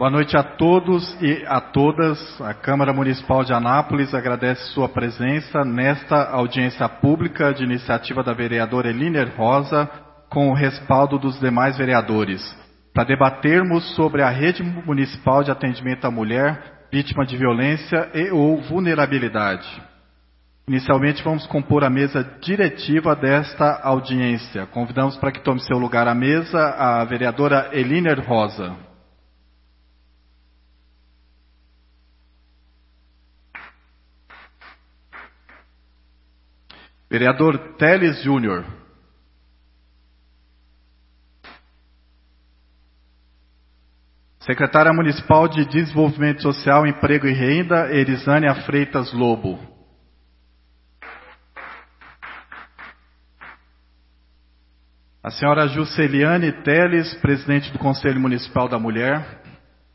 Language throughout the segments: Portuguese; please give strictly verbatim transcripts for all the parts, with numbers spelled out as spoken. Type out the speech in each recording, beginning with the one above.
Boa noite a todos e a todas. A Câmara Municipal de Anápolis agradece sua presença nesta audiência pública de iniciativa da vereadora Eliner Rosa, com o respaldo dos demais vereadores, para debatermos sobre a rede municipal de atendimento à mulher vítima de violência e ou vulnerabilidade. Inicialmente vamos compor a mesa diretiva desta audiência. Convidamos para que tome seu lugar à mesa a vereadora Eliner Rosa. Vereador Teles Júnior. Secretária Municipal de Desenvolvimento Social, Emprego e Renda, Erisânia Freitas Lobo. A senhora Jusceliane Teles, presidente do Conselho Municipal da Mulher.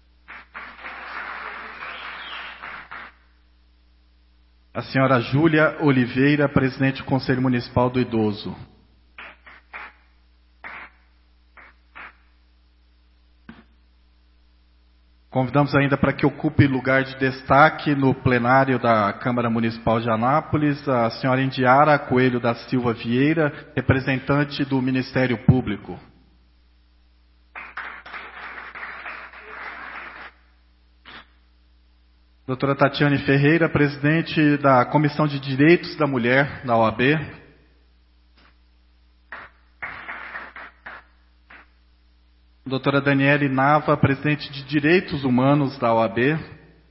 A senhora Júlia Oliveira, presidente do Conselho Municipal do Idoso. Convidamos ainda para que ocupe lugar de destaque no plenário da Câmara Municipal de Anápolis a senhora Indiara Coelho da Silva Vieira, representante do Ministério Público. Doutora Tatiane Ferreira, presidente da Comissão de Direitos da Mulher da O A B. Doutora Daniele Nava, presidente de Direitos Humanos da O A B.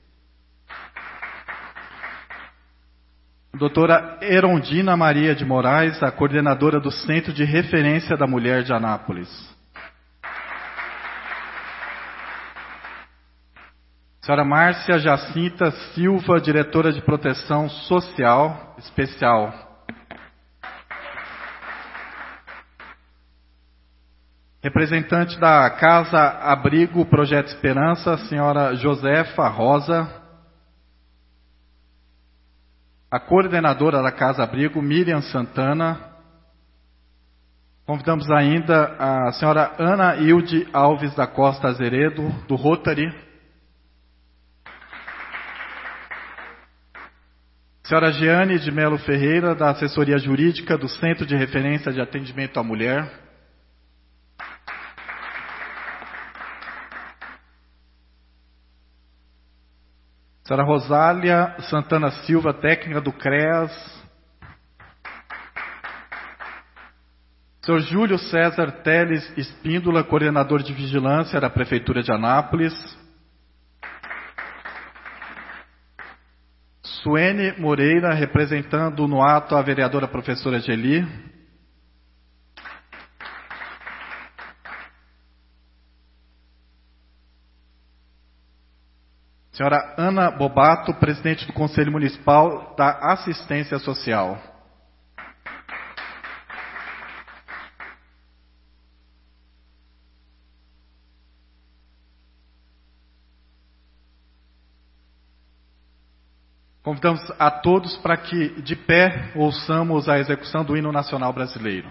Doutora Erondina Maria de Moraes, a coordenadora do Centro de Referência da Mulher de Anápolis. Senhora Márcia Jacinta Silva, diretora de Proteção Social Especial. Representante da Casa Abrigo Projeto Esperança, senhora Josefa Rosa. A coordenadora da Casa Abrigo, Miriam Santana. Convidamos ainda a senhora Ana Hilde Alves da Costa Azeredo, do Rotary. Senhora Jeane de Melo Ferreira, da Assessoria Jurídica do Centro de Referência de Atendimento à Mulher. Senhora Rosália Santana Silva, técnica do CREAS. Senhor Júlio César Teles Espíndola, coordenador de Vigilância da Prefeitura de Anápolis. Suene Moreira, representando no ato a vereadora professora Geli. Senhora Ana Bobato, presidente do Conselho Municipal da Assistência Social. Convidamos a todos para que, de pé, ouçamos a execução do Hino Nacional Brasileiro.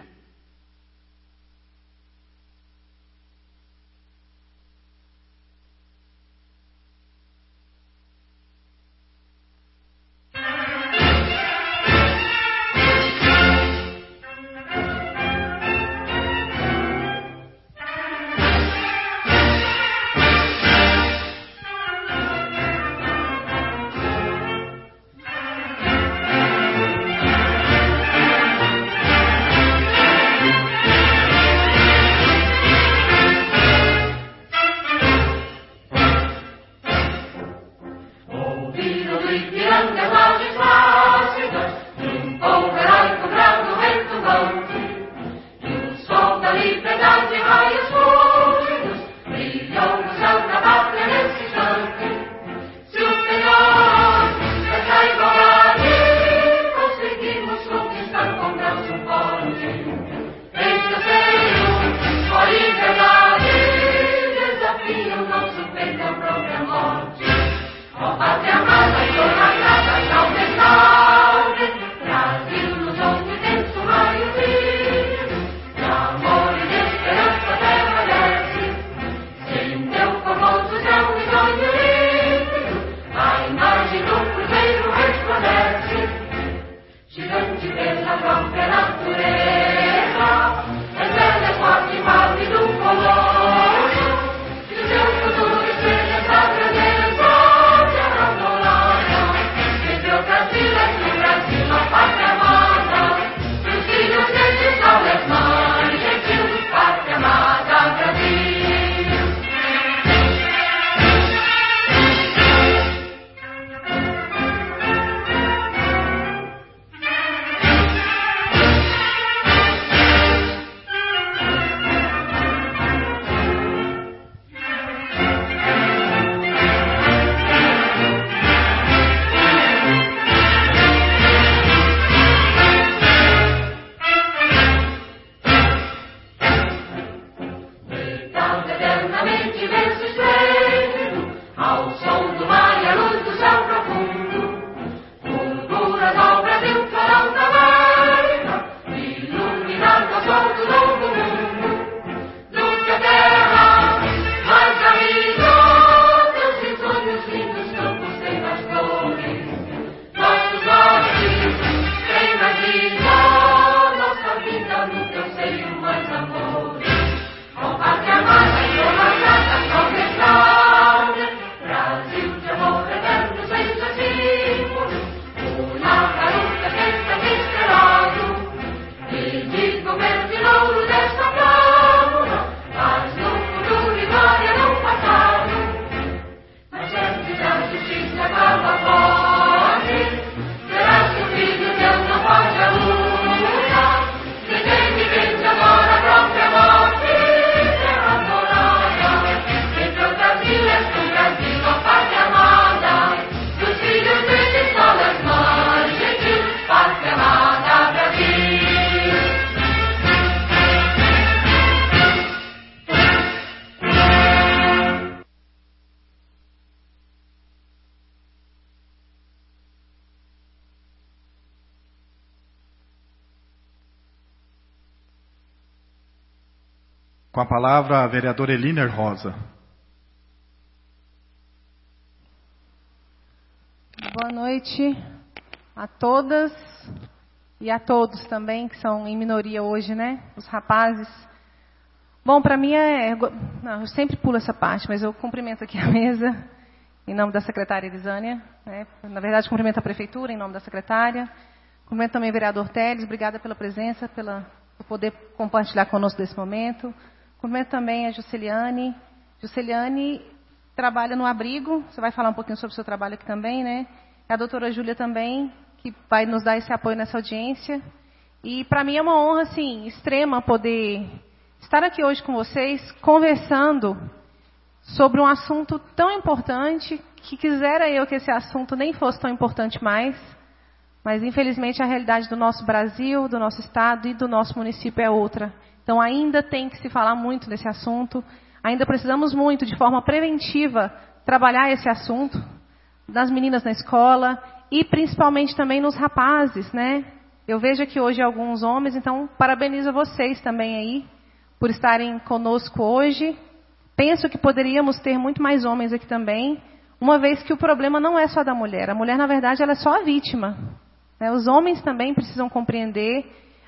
Down Com a palavra, a vereadora Eliner Rosa. Boa noite a todas e a todos também, que são em minoria hoje, né? Os rapazes. Bom, para mim é... Não, eu sempre pulo essa parte, mas eu cumprimento aqui a mesa, em nome da secretária Elisânia. Né? Na verdade, cumprimento a prefeitura, em nome da secretária. Cumprimento também o vereador Teles, obrigada pela presença, pela, por poder compartilhar conosco desse momento. Cumprimento também a Jusceliane. Jusceliane trabalha no abrigo, você vai falar um pouquinho sobre o seu trabalho aqui também, né? A doutora Júlia também, que vai nos dar esse apoio nessa audiência. E para mim é uma honra, assim, extrema poder estar aqui hoje com vocês, conversando sobre um assunto tão importante, que quisera eu que esse assunto nem fosse tão importante mais, mas infelizmente a realidade do nosso Brasil, do nosso estado e do nosso município é outra. Então ainda tem que se falar muito desse assunto, ainda precisamos muito, de forma preventiva, trabalhar esse assunto, das meninas na escola e principalmente também nos rapazes, né? Eu vejo aqui hoje alguns homens, então parabenizo a vocês também aí, por estarem conosco hoje. Penso que poderíamos ter muito mais homens aqui também, uma vez que o problema não é só da mulher. A mulher, na verdade, ela é só a vítima. Né? Os homens também precisam compreender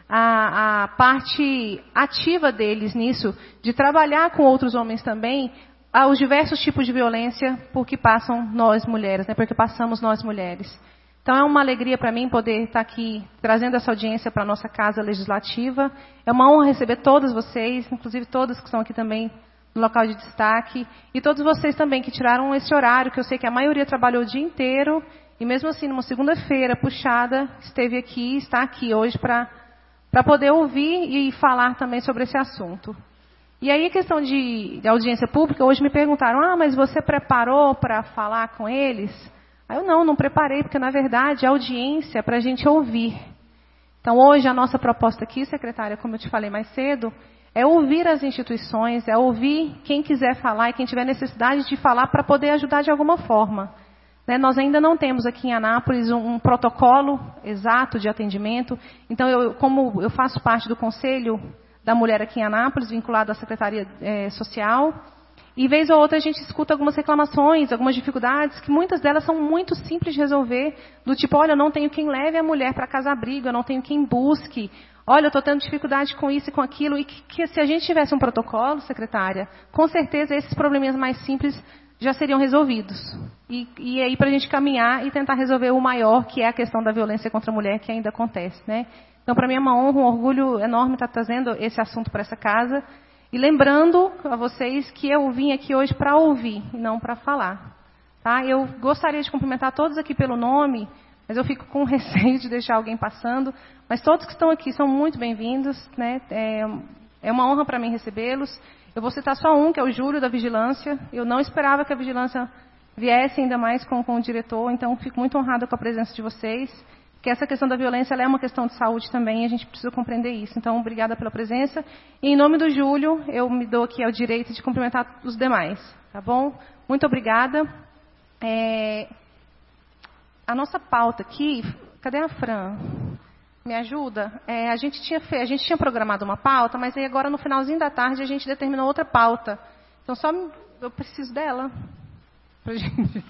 a, a parte ativa deles nisso, de trabalhar com outros homens também, aos diversos tipos de violência por que passam nós mulheres, né? Porque passamos nós mulheres. Então é uma alegria para mim poder estar aqui trazendo essa audiência para a nossa Casa Legislativa. É uma honra receber todos vocês, inclusive todas que estão aqui também no local de destaque, e todos vocês também que tiraram esse horário, que eu sei que a maioria trabalhou o dia inteiro, e mesmo assim, numa segunda-feira puxada, esteve aqui, está aqui hoje para para poder ouvir e falar também sobre esse assunto. E aí a questão de, de audiência pública, hoje me perguntaram, ah, mas você preparou para falar com eles? Aí eu não, não preparei, porque na verdade a audiência é para a gente ouvir. Então hoje a nossa proposta aqui, secretária, como eu te falei mais cedo, é ouvir as instituições, é ouvir quem quiser falar e quem tiver necessidade de falar para poder ajudar de alguma forma. Né, nós ainda não temos aqui em Anápolis um, um protocolo exato de atendimento. Então, eu, como eu faço parte do Conselho da Mulher aqui em Anápolis, vinculado à Secretaria é, Social, e vez ou outra a gente escuta algumas reclamações, algumas dificuldades, que muitas delas são muito simples de resolver, do tipo, olha, eu não tenho quem leve a mulher para casa-abrigo, eu não tenho quem busque, olha, eu estou tendo dificuldade com isso e com aquilo, e que, que se a gente tivesse um protocolo, secretária, com certeza esses probleminhas mais simples já seriam resolvidos. E, e aí para a gente caminhar e tentar resolver o maior, que é a questão da violência contra a mulher, que ainda acontece, né? Então, para mim é uma honra, um orgulho enorme estar trazendo esse assunto para essa casa. E lembrando a vocês que eu vim aqui hoje para ouvir, e não para falar. Tá? Eu gostaria de cumprimentar todos aqui pelo nome, mas eu fico com receio de deixar alguém passando. Mas todos que estão aqui são muito bem-vindos, né? É, é uma honra para mim recebê-los. Eu vou citar só um, que é o Júlio, da Vigilância. Eu não esperava que a Vigilância viesse ainda mais com, com o diretor, então fico muito honrada com a presença de vocês. Porque essa questão da violência ela é uma questão de saúde também, e a gente precisa compreender isso. Então, obrigada pela presença. E em nome do Júlio, eu me dou aqui ao direito de cumprimentar os demais. Tá bom? Muito obrigada. É... A nossa pauta aqui... Cadê a Fran? Me ajuda? É, a, gente tinha fe... a gente tinha programado uma pauta, mas aí agora no finalzinho da tarde a gente determinou outra pauta. Então, só eu preciso dela. Pra gente...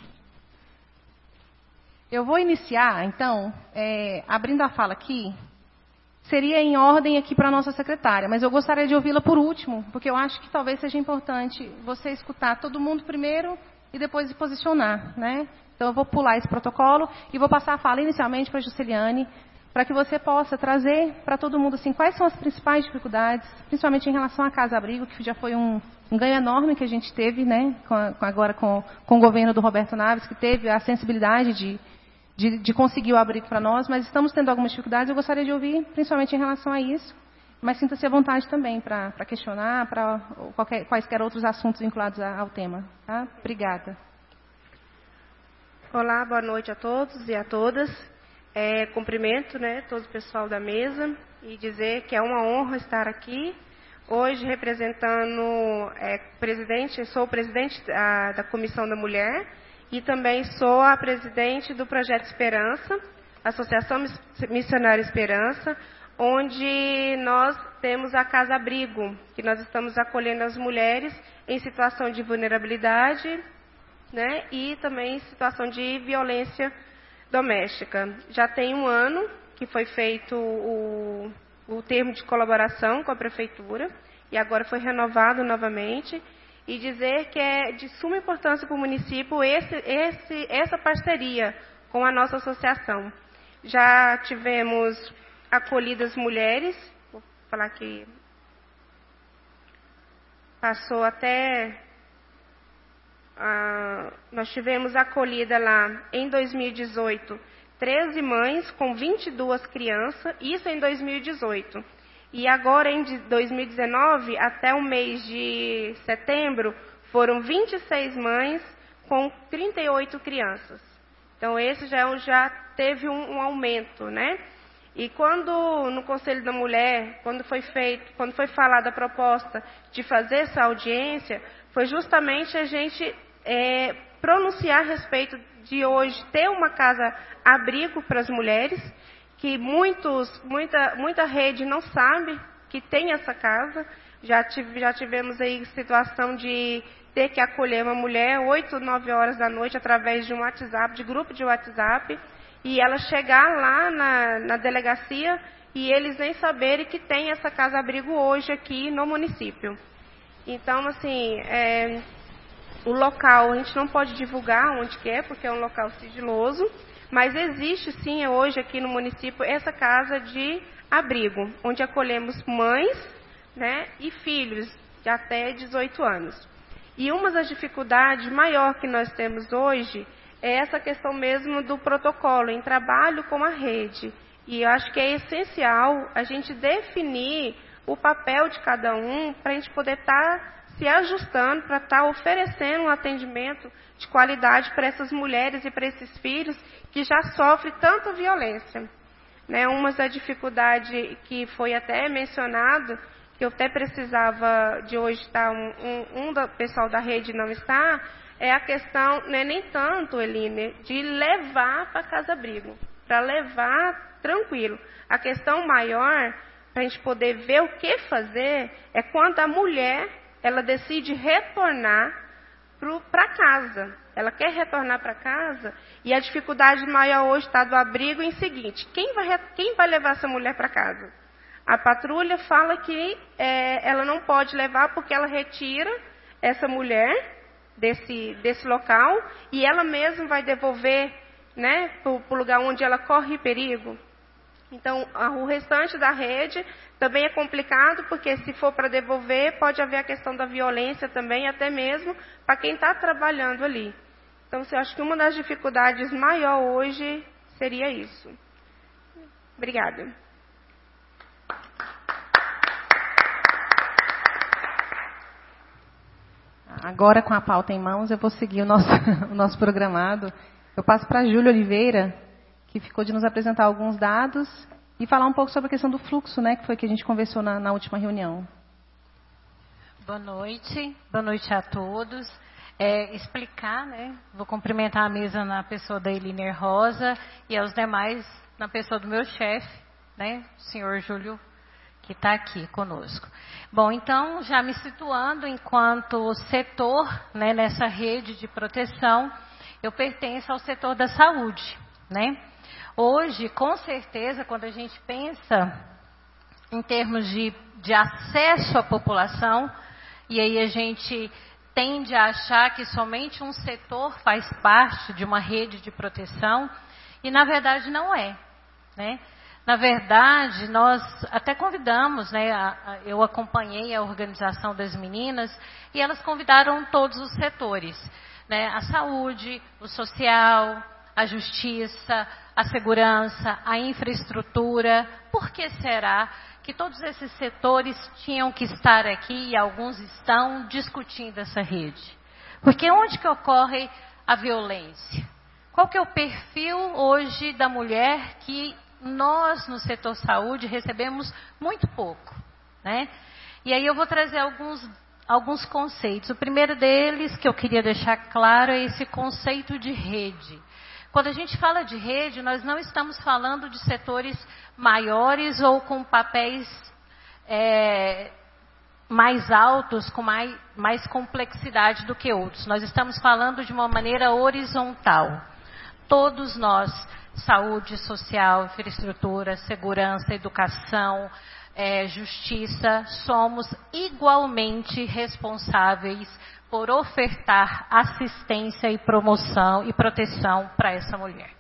Eu vou iniciar, então, é, abrindo a fala aqui, seria em ordem aqui para a nossa secretária, mas eu gostaria de ouvi-la por último, porque eu acho que talvez seja importante você escutar todo mundo primeiro e depois se posicionar, né? Então eu vou pular esse protocolo e vou passar a fala inicialmente para a Jusceliane, para que você possa trazer para todo mundo assim, quais são as principais dificuldades, principalmente em relação à casa-abrigo, que já foi um, um ganho enorme que a gente teve, né? Com a, com agora com, com o governo do Roberto Naves, que teve a sensibilidade de De, de conseguir o abrigo para nós, mas estamos tendo algumas dificuldades. Eu gostaria de ouvir, principalmente em relação a isso, mas sinta-se à vontade também para questionar, para qualquer, quaisquer outros assuntos vinculados a, ao tema. Tá? Obrigada. Olá, boa noite a todos e a todas. É, cumprimento, né, todo o pessoal da mesa e dizer que é uma honra estar aqui hoje representando, é, presidente, sou o presidente da, da Comissão da Mulher, e também sou a presidente do Projeto Esperança, Associação Missionária Esperança, onde nós temos a Casa Abrigo, que nós estamos acolhendo as mulheres em situação de vulnerabilidade, né, e também em situação de violência doméstica. Já tem um ano que foi feito o, o termo de colaboração com a Prefeitura, e agora foi renovado novamente, e dizer que é de suma importância para o município esse, esse, essa parceria com a nossa associação. Já tivemos acolhidas mulheres, vou falar que passou até... Ah, nós tivemos acolhida lá em dois mil e dezoito treze mães com vinte e duas crianças, isso em dois mil e dezoito. E agora em dois mil e dezenove, até o mês de setembro, foram vinte e seis mães com trinta e oito crianças. Então esse já, já teve um, um aumento, né? E quando no Conselho da Mulher, quando foi feito, quando foi falada a proposta de fazer essa audiência, foi justamente a gente é, pronunciar a respeito de hoje ter uma casa abrigo para as mulheres, que muitos, muita, muita rede não sabe que tem essa casa. Já, tive, já tivemos aí situação de ter que acolher uma mulher oito, nove horas da noite através de um WhatsApp, de grupo de WhatsApp, e ela chegar lá na, na delegacia e eles nem saberem que tem essa casa-abrigo hoje aqui no município. Então, assim, é, o local a gente não pode divulgar onde que é, porque é um local sigiloso, mas existe sim hoje aqui no município essa casa de abrigo, onde acolhemos mães, né, e filhos de até dezoito anos. E uma das dificuldades maior que nós temos hoje é essa questão mesmo do protocolo, em trabalho com a rede. E eu acho que é essencial a gente definir o papel de cada um para a gente poder estar tá se ajustando, para estar tá oferecendo um atendimento de qualidade para essas mulheres e para esses filhos que já sofrem tanta violência. Né, uma da dificuldade que foi até mencionado, que eu até precisava de hoje estar, um, um, um do pessoal da rede não está, é a questão, não é nem tanto, Eline, de levar para casa-abrigo, para levar tranquilo. A questão maior, para a gente poder ver o que fazer, é quando a mulher, ela decide retornar para casa. Ela quer retornar para casa, e a dificuldade maior hoje está do abrigo em seguinte: quem vai, quem vai levar essa mulher para casa? A patrulha fala que é, ela não pode levar porque ela retira essa mulher desse, desse local e ela mesma vai devolver, né, para o lugar onde ela corre perigo. Então, a, o restante da rede também é complicado, porque se for para devolver, pode haver a questão da violência também, até mesmo para quem está trabalhando ali. Então, eu acho que uma das dificuldades maior hoje seria isso. Obrigada. Agora, com a pauta em mãos, eu vou seguir o nosso, o nosso programado. Eu passo para a Júlia Oliveira, que ficou de nos apresentar alguns dados e falar um pouco sobre a questão do fluxo, né, que foi que a gente conversou na, na última reunião. Boa noite, boa noite a todos. É, explicar, né, vou cumprimentar a mesa na pessoa da Eliner Rosa e aos demais na pessoa do meu chefe, né, o senhor Júlio, que está aqui conosco. Bom, então, já me situando enquanto setor, né, nessa rede de proteção, eu pertenço ao setor da saúde, né? Hoje, com certeza, quando a gente pensa em termos de, de acesso à população, e aí a gente tende a achar que somente um setor faz parte de uma rede de proteção, e na verdade não é, né? Na verdade, nós até convidamos, né, a, a, eu acompanhei a organização das meninas, e elas convidaram todos os setores, né, a saúde, o social, a justiça, a segurança, a infraestrutura. Por que será que todos esses setores tinham que estar aqui e alguns estão discutindo essa rede? Porque onde que ocorre a violência? Qual que é o perfil hoje da mulher que nós no setor saúde recebemos muito pouco, né? E aí eu vou trazer alguns, alguns conceitos. O primeiro deles que eu queria deixar claro é esse conceito de rede. Quando a gente fala de rede, nós não estamos falando de setores maiores ou com papéis é, mais altos, com mais, mais complexidade do que outros. Nós estamos falando de uma maneira horizontal. Todos nós, saúde social, infraestrutura, segurança, educação, é, justiça, somos igualmente responsáveis por ofertar assistência e promoção e proteção para essa mulher.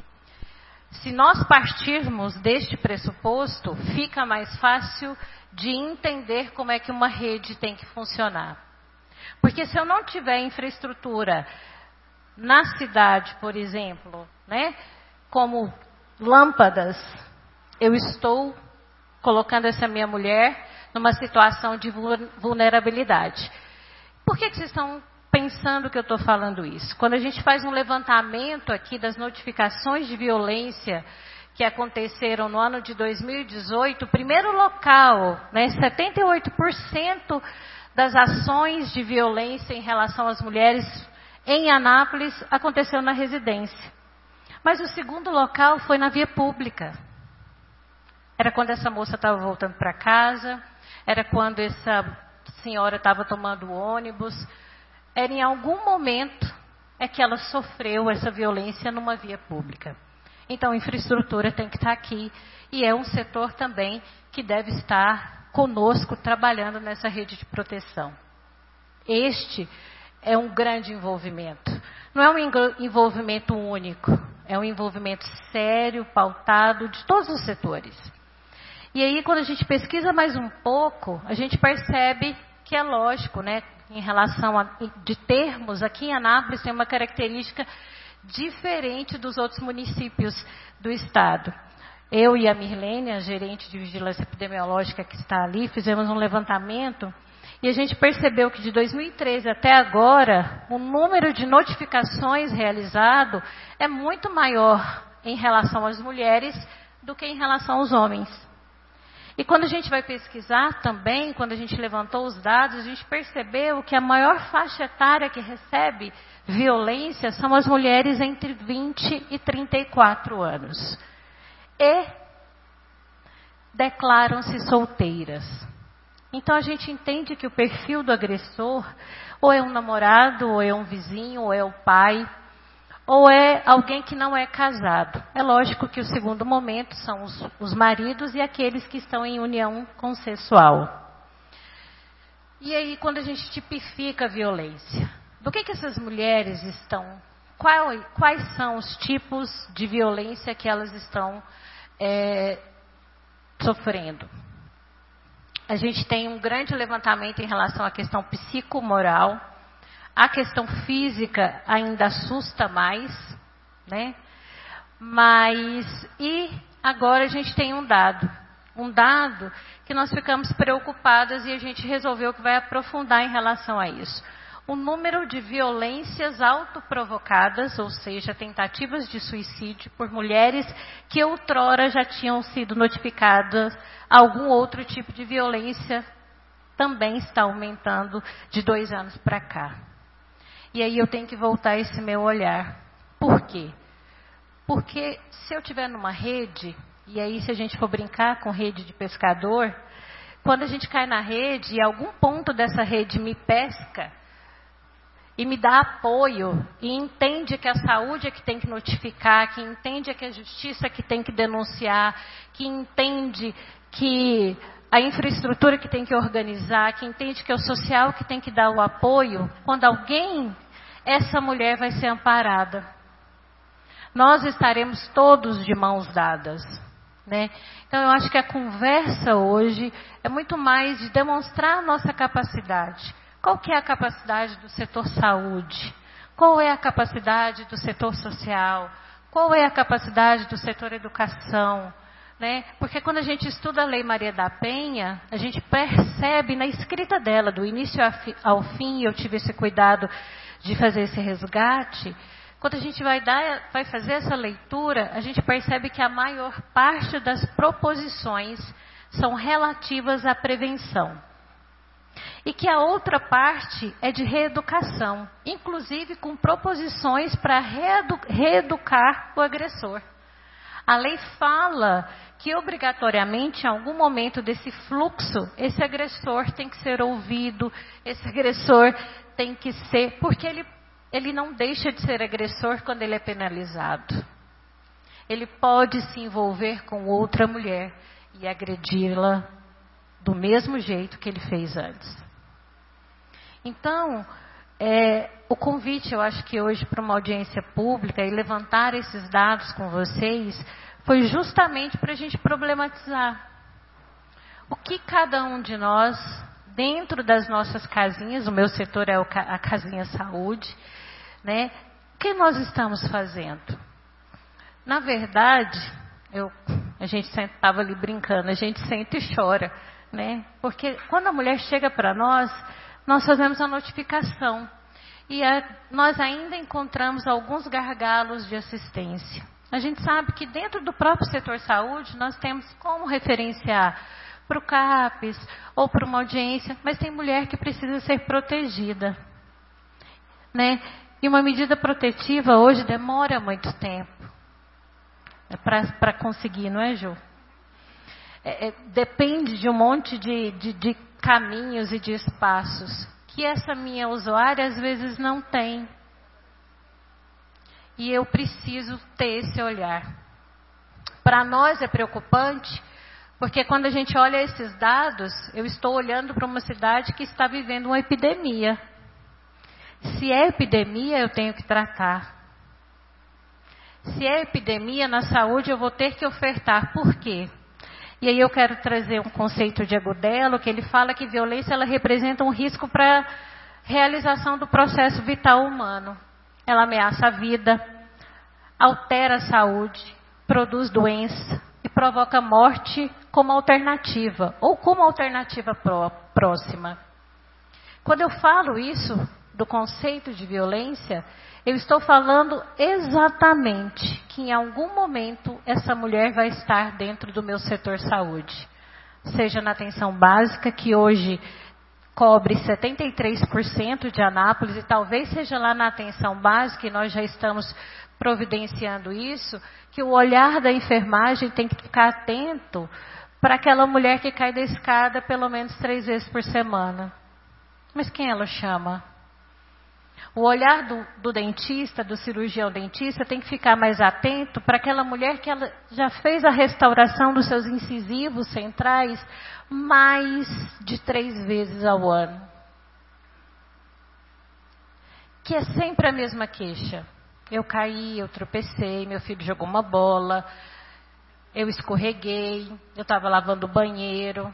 Se nós partirmos deste pressuposto, fica mais fácil de entender como é que uma rede tem que funcionar. Porque se eu não tiver infraestrutura na cidade, por exemplo, né, como lâmpadas, eu estou colocando essa minha mulher numa situação de vulnerabilidade. Por que que vocês estão pensando que eu estou falando isso? Quando a gente faz um levantamento aqui das notificações de violência que aconteceram no ano de dois mil e dezoito, o primeiro local, né, setenta e oito por cento das ações de violência em relação às mulheres em Anápolis aconteceu na residência. Mas o segundo local foi na via pública. Era quando essa moça estava voltando para casa, era quando essa senhora estava tomando ônibus, era em algum momento é que ela sofreu essa violência numa via pública. Então, a infraestrutura tem que estar aqui e é um setor também que deve estar conosco trabalhando nessa rede de proteção. Este é um grande envolvimento. Não é um envolvimento único, é um envolvimento sério, pautado de todos os setores. E aí, quando a gente pesquisa mais um pouco, a gente percebe que é lógico, né, em relação a de termos, aqui em Anápolis tem uma característica diferente dos outros municípios do estado. Eu e a Mirlene, a gerente de vigilância epidemiológica que está ali, fizemos um levantamento e a gente percebeu que de dois mil e treze até agora, o número de notificações realizado é muito maior em relação às mulheres do que em relação aos homens. E quando a gente vai pesquisar também, quando a gente levantou os dados, a gente percebeu que a maior faixa etária que recebe violência são as mulheres entre vinte e trinta e quatro anos. E declaram-se solteiras. Então a gente entende que o perfil do agressor ou é um namorado, ou é um vizinho, ou é o pai, ou é alguém que não é casado. É lógico que o segundo momento são os, os maridos e aqueles que estão em união consensual. E aí, quando a gente tipifica a violência, do que que essas mulheres estão, qual, quais são os tipos de violência que elas estão é, sofrendo? A gente tem um grande levantamento em relação à questão psicomoral. A questão física ainda assusta mais, né? Mas, e agora a gente tem um dado. Um dado que nós ficamos preocupadas e a gente resolveu que vai aprofundar em relação a isso. O número de violências autoprovocadas, ou seja, tentativas de suicídio por mulheres que outrora já tinham sido notificadas algum outro tipo de violência, também está aumentando de dois anos para cá. E aí eu tenho que voltar esse meu olhar. Por quê? Porque se eu estiver numa rede, e aí se a gente for brincar com rede de pescador, quando a gente cai na rede e algum ponto dessa rede me pesca, e me dá apoio, e entende que a saúde é que tem que notificar, que entende que a justiça é que tem que denunciar, que entende que a infraestrutura que tem que organizar, que entende que é o social que tem que dar o apoio, quando alguém, essa mulher vai ser amparada. Nós estaremos todos de mãos dadas, né? Então eu acho que a conversa hoje é muito mais de demonstrar a nossa capacidade. Qual que é a capacidade do setor saúde? Qual é a capacidade do setor social? Qual é a capacidade do setor educação? Né? Porque quando a gente estuda a Lei Maria da Penha, a gente percebe na escrita dela, do início ao fim, eu tive esse cuidado de fazer esse resgate, quando a gente vai, dar, vai fazer essa leitura, a gente percebe que a maior parte das proposições são relativas à prevenção. e que a outra parte é de reeducação, inclusive com proposições para reedu reeducar o agressor. A lei fala que obrigatoriamente, em algum momento desse fluxo, esse agressor tem que ser ouvido, esse agressor tem que ser, porque ele, ele não deixa de ser agressor quando ele é penalizado. Ele pode se envolver com outra mulher e agredi-la do mesmo jeito que ele fez antes. Então, é, o convite, eu acho que hoje para uma audiência pública e levantar esses dados com vocês, foi justamente para a gente problematizar. O que cada um de nós, dentro das nossas casinhas, o meu setor é a casinha saúde, né? O que nós estamos fazendo? Na verdade, eu, a gente estava ali brincando, a gente senta e chora, né? Porque quando a mulher chega para nós, nós fazemos a notificação. E a, nós ainda encontramos alguns gargalos de assistência. A gente sabe que dentro do próprio setor saúde, nós temos como referenciar para o CAPES ou para uma audiência, mas tem mulher que precisa ser protegida, né? E uma medida protetiva hoje demora muito tempo para conseguir, não é, Ju? É, é, depende de um monte de, de, de caminhos e de espaços que essa minha usuária às vezes não tem. E eu preciso ter esse olhar. Para nós é preocupante, porque quando a gente olha esses dados, eu estou olhando para uma cidade que está vivendo uma epidemia. Se é epidemia, eu tenho que tratar. Se é epidemia na saúde, eu vou ter que ofertar. Por quê? E aí eu quero trazer um conceito de Agudelo, que ele fala que violência ela representa um risco para a realização do processo vital humano. Ela ameaça a vida, altera a saúde, produz doença e provoca morte como alternativa, ou como alternativa pró próxima. Quando eu falo isso, do conceito de violência, eu estou falando exatamente que em algum momento essa mulher vai estar dentro do meu setor saúde. Seja na atenção básica, que hoje cobre setenta e três por cento de Anápolis, e talvez seja lá na atenção básica, e nós já estamos providenciando isso, que o olhar da enfermagem tem que ficar atento para aquela mulher que cai da escada pelo menos três vezes por semana. Mas quem ela chama? O olhar do, do dentista, do cirurgião dentista, tem que ficar mais atento para aquela mulher que ela já fez a restauração dos seus incisivos centrais mais de três vezes ao ano. Que é sempre a mesma queixa. Eu caí, eu tropecei, meu filho jogou uma bola, eu escorreguei, eu estava lavando o banheiro.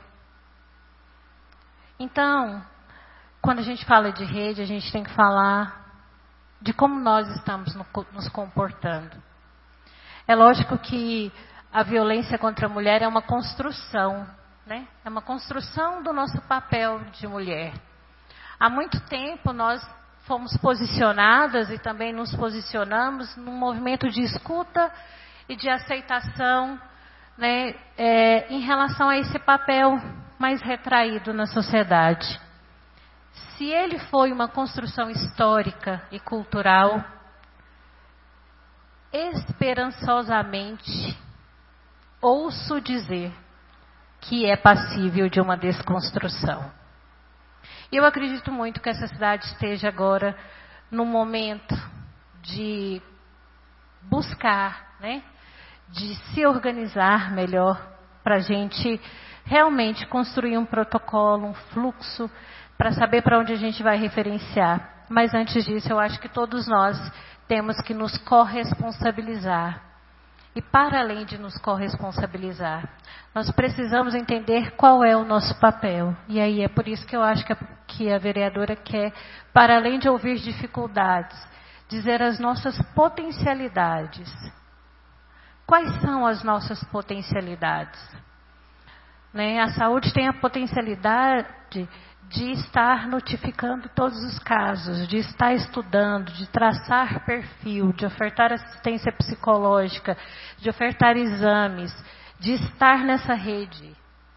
Então, quando a gente fala de rede, a gente tem que falar de como nós estamos nos comportando. É lógico que a violência contra a mulher é uma construção, né? É uma construção do nosso papel de mulher. Há muito tempo nós fomos posicionadas e também nos posicionamos num movimento de escuta e de aceitação, né? É, em relação a esse papel mais retraído na sociedade. Se ele foi uma construção histórica e cultural, esperançosamente ouço dizer que é passível de uma desconstrução. Eu acredito muito que essa cidade esteja agora num momento de buscar, né, de se organizar melhor para a gente realmente construir um protocolo, um fluxo, para saber para onde a gente vai referenciar. Mas antes disso, eu acho que todos nós temos que nos corresponsabilizar. E para além de nos corresponsabilizar, nós precisamos entender qual é o nosso papel. E aí é por isso que eu acho que a, que a vereadora quer, para além de ouvir dificuldades, dizer as nossas potencialidades. Quais são as nossas potencialidades? Né? A saúde tem a potencialidade de estar notificando todos os casos, de estar estudando, de traçar perfil, de ofertar assistência psicológica, de ofertar exames, de estar nessa rede.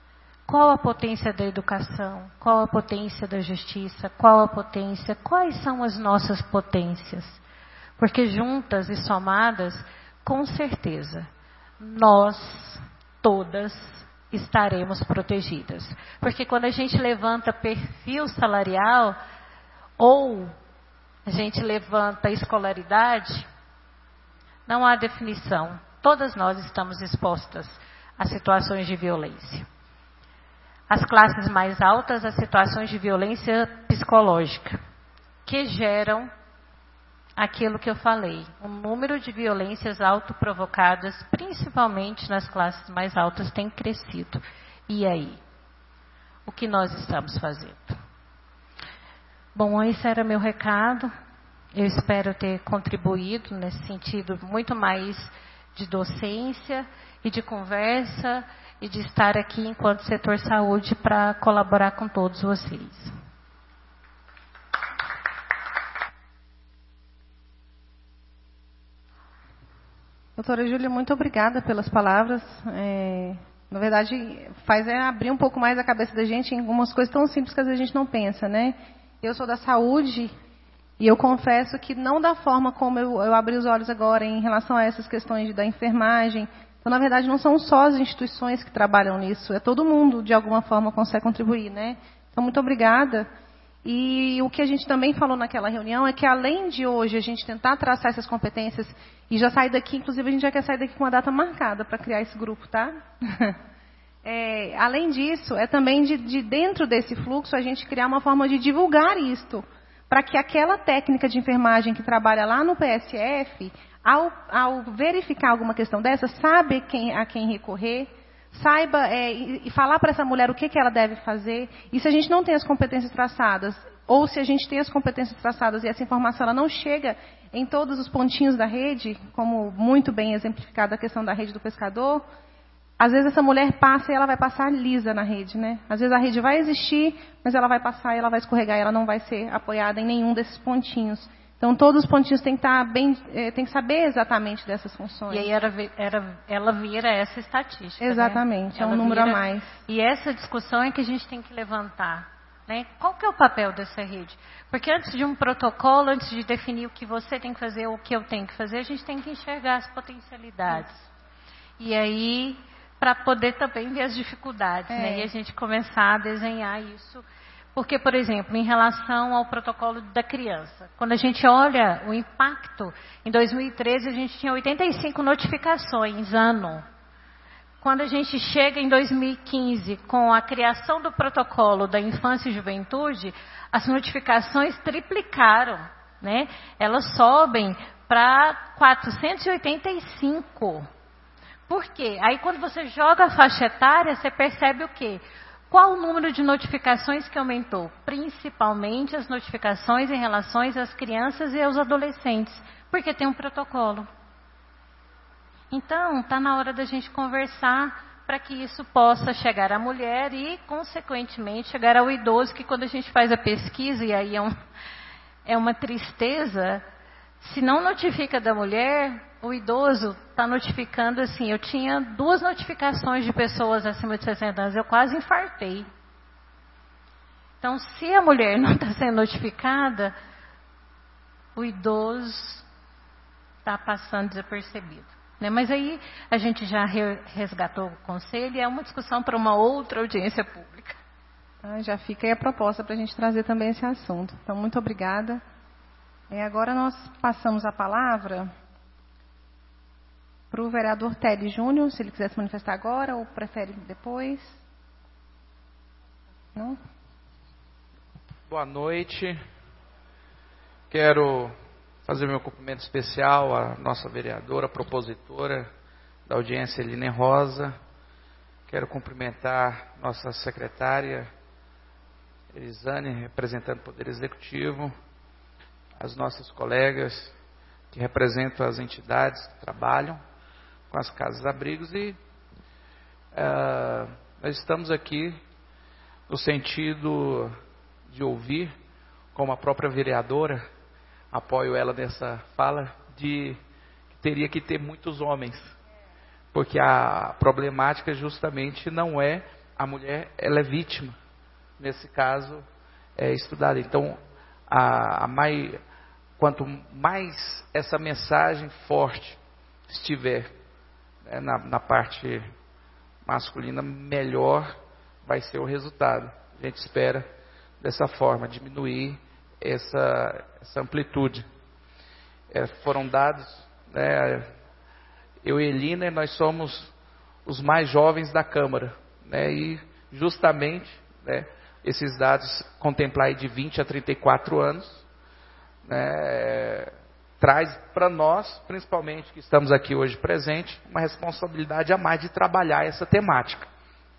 Qual a potência da educação? Qual a potência da justiça? Qual a potência? Quais são as nossas potências? Porque juntas e somadas, com certeza, nós todas estaremos protegidas. Porque quando a gente levanta perfil salarial ou a gente levanta escolaridade, não há definição. Todas nós estamos expostas a situações de violência. As classes mais altas, as situações de violência psicológica, que geram aquilo que eu falei, o número de violências autoprovocadas, principalmente nas classes mais altas, tem crescido. E aí? O que nós estamos fazendo? Bom, esse era meu recado. Eu espero ter contribuído nesse sentido muito mais de docência e de conversa e de estar aqui enquanto setor saúde para colaborar com todos vocês. Doutora Júlia, muito obrigada pelas palavras. É, na verdade, faz é abrir um pouco mais a cabeça da gente em algumas coisas tão simples que às vezes a gente não pensa, né? Eu sou da saúde e eu confesso que não da forma como eu, eu abri os olhos agora em relação a essas questões da enfermagem. Então, na verdade, não são só as instituições que trabalham nisso, é todo mundo, de alguma forma, consegue contribuir, né? Então, muito obrigada. E o que a gente também falou naquela reunião é que, além de hoje a gente tentar traçar essas competências, e já sair daqui, inclusive a gente já quer sair daqui com uma data marcada para criar esse grupo, tá? É, além disso, é também de, de dentro desse fluxo a gente criar uma forma de divulgar isto, para que aquela técnica de enfermagem que trabalha lá no P S F, ao, ao verificar alguma questão dessa, sabe quem, a quem recorrer, saiba é, e, e falar para essa mulher o que, que ela deve fazer. E se a gente não tem as competências traçadas, ou se a gente tem as competências traçadas e essa informação ela não chega em todos os pontinhos da rede, como muito bem exemplificada a questão da rede do pescador, às vezes essa mulher passa e ela vai passar lisa na rede, né? Às vezes a rede vai existir, mas ela vai passar e ela vai escorregar e ela não vai ser apoiada em nenhum desses pontinhos. Então, todos os pontinhos têm que estar bem, é, tem que saber exatamente dessas funções. E aí era, era, ela vira essa estatística. Exatamente, né? é um ela número vira, a mais. E essa discussão é que a gente tem que levantar. Né? Qual que é o papel dessa rede? Porque antes de um protocolo, antes de definir o que você tem que fazer ou o que eu tenho que fazer, a gente tem que enxergar as potencialidades. Isso. E aí, para poder também ver as dificuldades, é. né? E a gente começar a desenhar isso. Porque, por exemplo, em relação ao protocolo da criança, quando a gente olha o impacto, em dois mil e treze a gente tinha oitenta e cinco notificações ano. Quando a gente chega em dois mil e quinze com a criação do protocolo da infância e juventude, as notificações triplicaram, né? Elas sobem para quatrocentos e oitenta e cinco. Por quê? Aí quando você joga a faixa etária, você percebe o quê? Qual o número de notificações que aumentou? Principalmente as notificações em relação às crianças e aos adolescentes, porque tem um protocolo. Então, está na hora da gente conversar para que isso possa chegar à mulher e, consequentemente, chegar ao idoso, que quando a gente faz a pesquisa, e aí é, um, é uma tristeza, se não notifica da mulher, o idoso está notificando assim. Eu tinha duas notificações de pessoas acima de sessenta anos, eu quase infartei. Então, se a mulher não está sendo notificada, o idoso está passando desapercebido. Né? Mas aí a gente já resgatou o conselho e é uma discussão para uma outra audiência pública. Ah, já fica aí a proposta para a gente trazer também esse assunto. Então, muito obrigada. E agora nós passamos a palavra para o vereador Télio Júnior, se ele quiser se manifestar agora ou prefere depois. Não? Boa noite. Quero fazer meu cumprimento especial à nossa vereadora, propositora da audiência, Eliner Rosa. Quero cumprimentar nossa secretária, Elisane, representando o Poder Executivo, as nossas colegas que representam as entidades que trabalham com as casas-abrigos e uh, nós estamos aqui no sentido de ouvir, como a própria vereadora, apoio ela nessa fala, de que teria que ter muitos homens, porque a problemática justamente não é a mulher ela é vítima, nesse caso, é estudada. Então, a, a mais, quanto mais essa mensagem forte estiver, né, na, na parte masculina, melhor vai ser o resultado. A gente espera, dessa forma, diminuir essa, essa amplitude. É, foram dados, né, eu e Elina, nós somos os mais jovens da Câmara, né, e justamente, né, esses dados contemplar de vinte a trinta e quatro anos, né, traz para nós, principalmente que estamos aqui hoje presentes, uma responsabilidade a mais de trabalhar essa temática.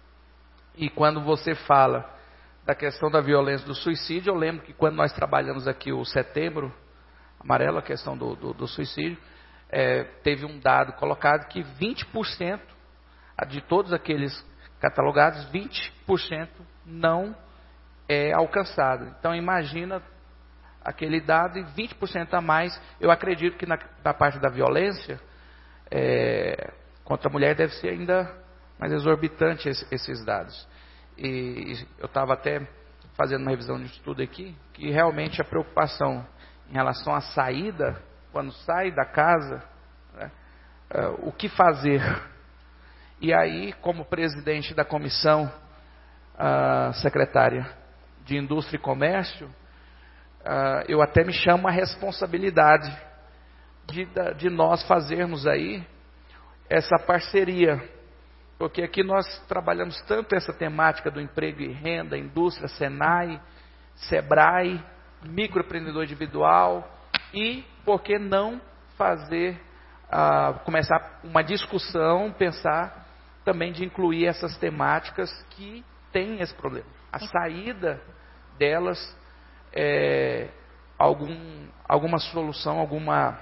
E quando você fala da questão da violência do suicídio, eu lembro que quando nós trabalhamos aqui o Setembro Amarelo, a questão do, do, do suicídio, é, teve um dado colocado que vinte por cento de todos aqueles catalogados, vinte por cento não é alcançado. Então imagina aquele dado e vinte por cento a mais. Eu acredito que na, na parte da violência é, contra a mulher deve ser ainda mais exorbitante esse, esses dados. E, e eu estava até fazendo uma revisão de estudo aqui, que realmente a preocupação em relação à saída, quando sai da casa, né, uh, o que fazer? E aí, como presidente da comissão uh, secretária de Indústria e Comércio, uh, eu até me chamo a responsabilidade de, de nós fazermos aí essa parceria, porque aqui nós trabalhamos tanto essa temática do emprego e renda, indústria, Senai, Sebrae, microempreendedor individual, e por que não fazer, uh, começar uma discussão, pensar também de incluir essas temáticas que têm esse problema. A saída delas, é, algum, alguma solução, alguma,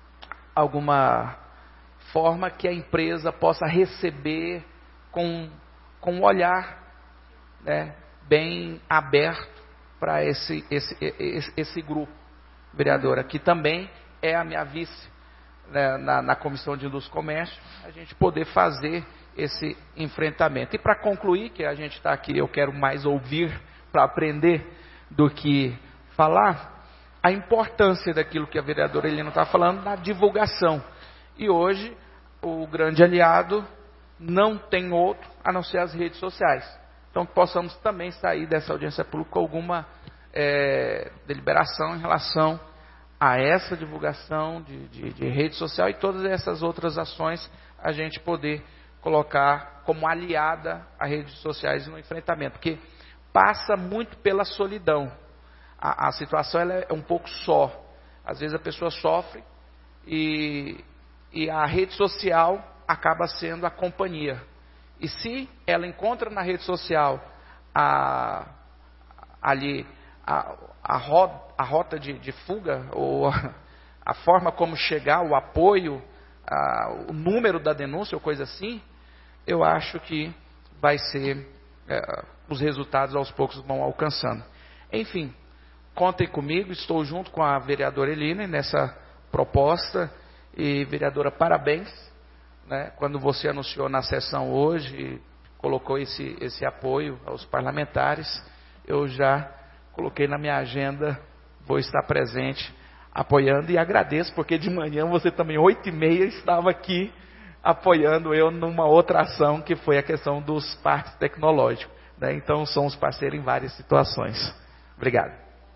alguma forma que a empresa possa receber com, com um olhar, né, bem aberto para esse, esse, esse, esse grupo. Vereadora, que também é a minha vice, né, na, na Comissão de Indústria e Comércio, a gente poder fazer esse enfrentamento. E para concluir, que a gente está aqui, eu quero mais ouvir para aprender do que falar, a importância daquilo que a vereadora Elina está falando na divulgação. E hoje, o grande aliado não tem outro a não ser as redes sociais. Então, que possamos também sair dessa audiência pública com alguma é, deliberação em relação a essa divulgação de, de, de rede social e todas essas outras ações, a gente poder colocar como aliada as redes sociais no enfrentamento, porque passa muito pela solidão. A, a situação ela é um pouco só. Às vezes a pessoa sofre e, e a rede social acaba sendo a companhia. E se ela encontra na rede social a, ali a, a, rota, a rota de, de fuga, ou a, a forma como chegar, o apoio, a, o número da denúncia ou coisa assim, eu acho que vai ser, é, os resultados aos poucos vão alcançando. Enfim, contem comigo, estou junto com a vereadora Elina nessa proposta. E vereadora, parabéns, né, quando você anunciou na sessão hoje, colocou esse, esse apoio aos parlamentares, eu já coloquei na minha agenda, vou estar presente apoiando, e agradeço, porque de manhã você também, oito e meia, estava aqui apoiando eu numa outra ação, que foi a questão dos parques tecnológicos, né? Então somos parceiros em várias situações. Obrigado.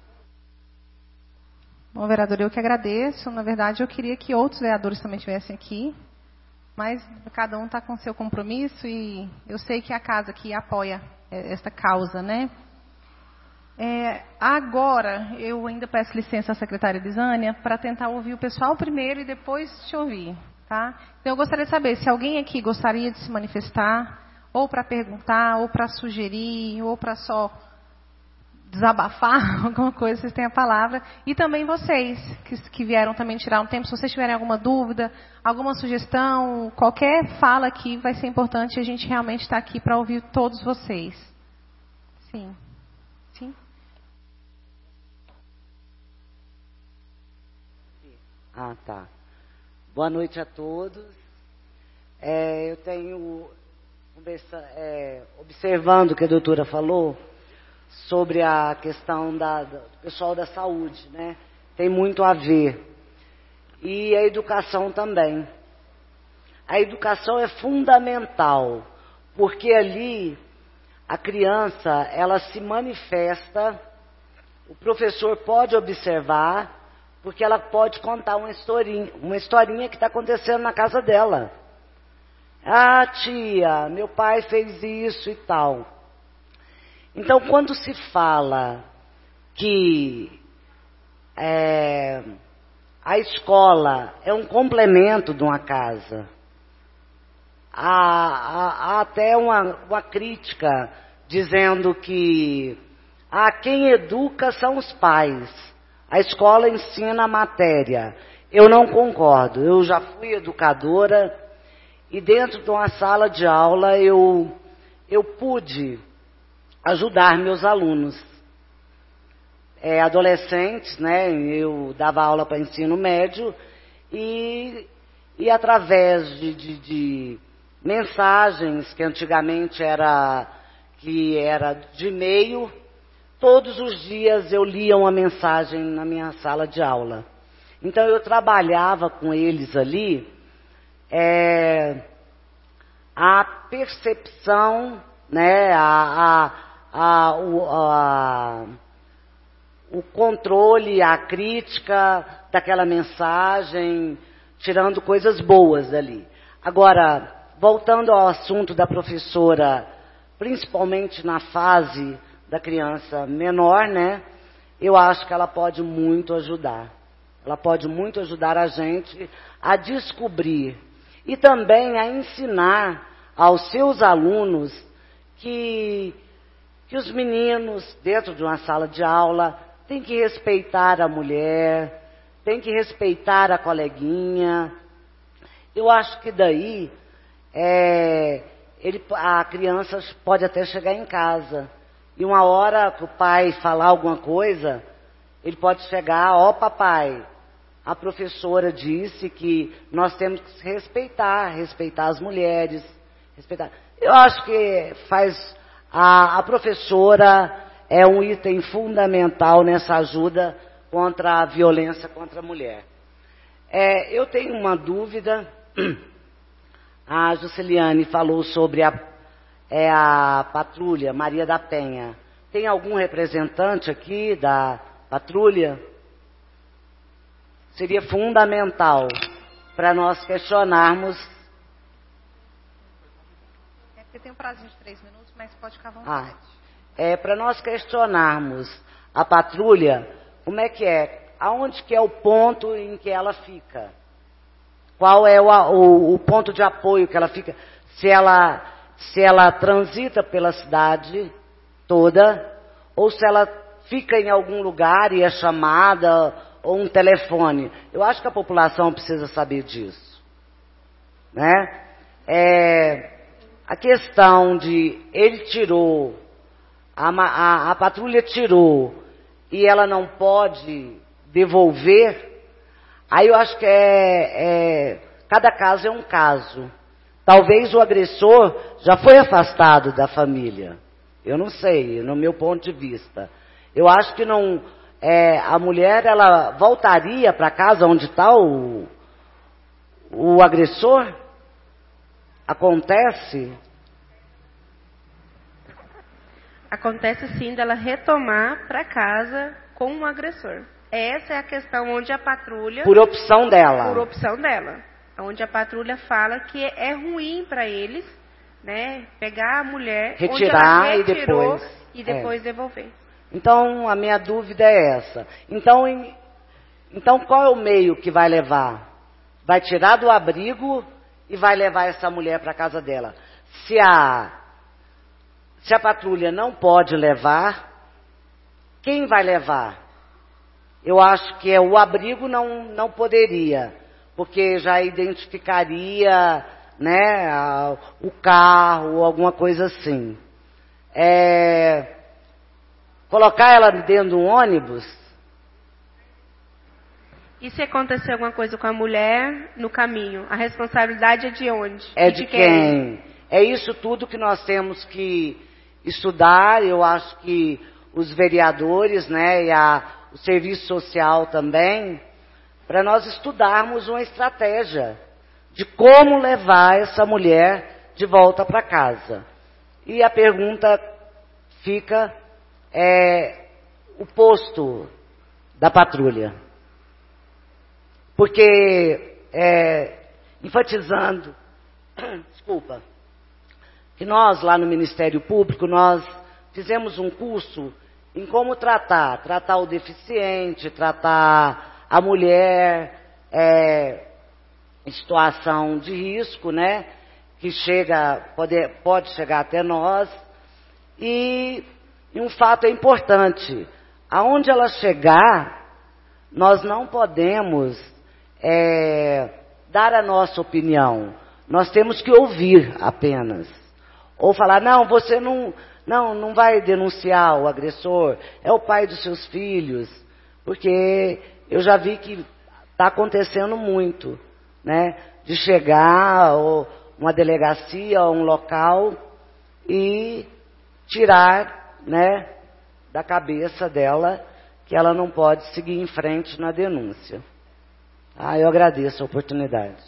Bom, vereador, eu que agradeço. Na verdade, eu queria que outros vereadores também estivessem aqui, mas cada um está com seu compromisso, e eu sei que a casa aqui apoia esta causa, né? É, agora, eu ainda peço licença à secretária Lisânia para tentar ouvir o pessoal primeiro e depois te ouvir, tá? Então, eu gostaria de saber se alguém aqui gostaria de se manifestar, ou para perguntar, ou para sugerir, ou para só desabafar alguma coisa, vocês têm a palavra. E também vocês, que, que vieram também tirar um tempo, se vocês tiverem alguma dúvida, alguma sugestão, qualquer fala aqui vai ser importante, a gente realmente está aqui para ouvir todos vocês. Sim. Sim. Ah, tá. Boa noite a todos. É, eu tenho conversa, é, observando o que a doutora falou sobre a questão da, do pessoal da saúde, né? Tem muito a ver. E a educação também. A educação é fundamental, porque ali a criança, ela se manifesta, o professor pode observar, porque ela pode contar uma historinha, uma historinha que está acontecendo na casa dela. Ah, tia, meu pai fez isso e tal. Então, quando se fala que é, a escola é um complemento de uma casa, há, há, há até uma, uma crítica dizendo que ah, quem educa são os pais. A escola ensina a matéria. Eu não concordo. Eu já fui educadora e dentro de uma sala de aula eu, eu pude ajudar meus alunos. É, adolescentes, né? Eu dava aula para ensino médio e, e através de, de, de mensagens que antigamente era, que era de e-mail, todos os dias eu lia uma mensagem na minha sala de aula. Então eu trabalhava com eles ali é, a percepção, né, a, a, a, o, a, o controle, a crítica daquela mensagem, tirando coisas boas dali. Agora, voltando ao assunto da professora, principalmente na fase da criança menor, né? Eu acho que ela pode muito ajudar. Ela pode muito ajudar a gente a descobrir e também a ensinar aos seus alunos que, que os meninos, dentro de uma sala de aula, têm que respeitar a mulher, têm que respeitar a coleguinha. Eu acho que daí é, ele, a criança pode até chegar em casa. E uma hora que o pai falar alguma coisa, ele pode chegar, ó papai, a professora disse que nós temos que respeitar, respeitar as mulheres, respeitar. Eu acho que faz, a, a professora é um item fundamental nessa ajuda contra a violência contra a mulher. É, eu tenho uma dúvida, a Jusceliane falou sobre a É a patrulha Maria da Penha. Tem algum representante aqui da patrulha? Seria fundamental para nós questionarmos. É porque tem um prazo de três minutos, mas pode ficar à vontade. Ah, é para nós questionarmos a patrulha, como é que é? Aonde que é o ponto em que ela fica? Qual é o, o, o ponto de apoio que ela fica? Se ela se ela transita pela cidade toda, ou se ela fica em algum lugar e é chamada, ou um telefone. Eu acho que a população precisa saber disso. Né? É, a questão de ele tirou, a, a, a patrulha tirou, e ela não pode devolver, aí eu acho que é, é cada caso é um caso. Talvez o agressor já foi afastado da família. Eu não sei, no meu ponto de vista. Eu acho que não, é, a mulher ela voltaria para casa onde está o, o agressor? Acontece? Acontece sim dela retomar para casa com o agressor. Essa é a questão onde a patrulha... Por opção dela. Por opção dela. Onde a patrulha fala que é ruim para eles, né, pegar a mulher, retirar onde ela retirou, e depois, e depois é. devolver. Então, a minha dúvida é essa. Então, em, então, qual é o meio que vai levar? Vai tirar do abrigo e vai levar essa mulher para a casa dela. Se a, se a patrulha não pode levar, quem vai levar? Eu acho que é o abrigo não, não poderia, porque já identificaria, né, a, o carro ou alguma coisa assim. É, colocar ela dentro de um ônibus. E se acontecer alguma coisa com a mulher no caminho? A responsabilidade é de onde? É e de, de quem? quem? É isso tudo que nós temos que estudar. Eu acho que os vereadores, né, e a, o serviço social também, para nós estudarmos uma estratégia de como levar essa mulher de volta para casa. E a pergunta fica, é, o posto da patrulha. Porque, é, enfatizando, desculpa, que nós lá no Ministério Público, nós fizemos um curso em como tratar, tratar o deficiente, tratar a mulher, é, em situação de risco, né, que chega, pode, pode chegar até nós. E, e um fato é importante, aonde ela chegar, nós não podemos é, dar a nossa opinião, nós temos que ouvir apenas. Ou falar, não, você não, não, não vai denunciar o agressor, é o pai dos seus filhos, porque eu já vi que está acontecendo muito, né, de chegar ou uma delegacia ou um local e tirar, né, da cabeça dela que ela não pode seguir em frente na denúncia. Ah, eu agradeço a oportunidade.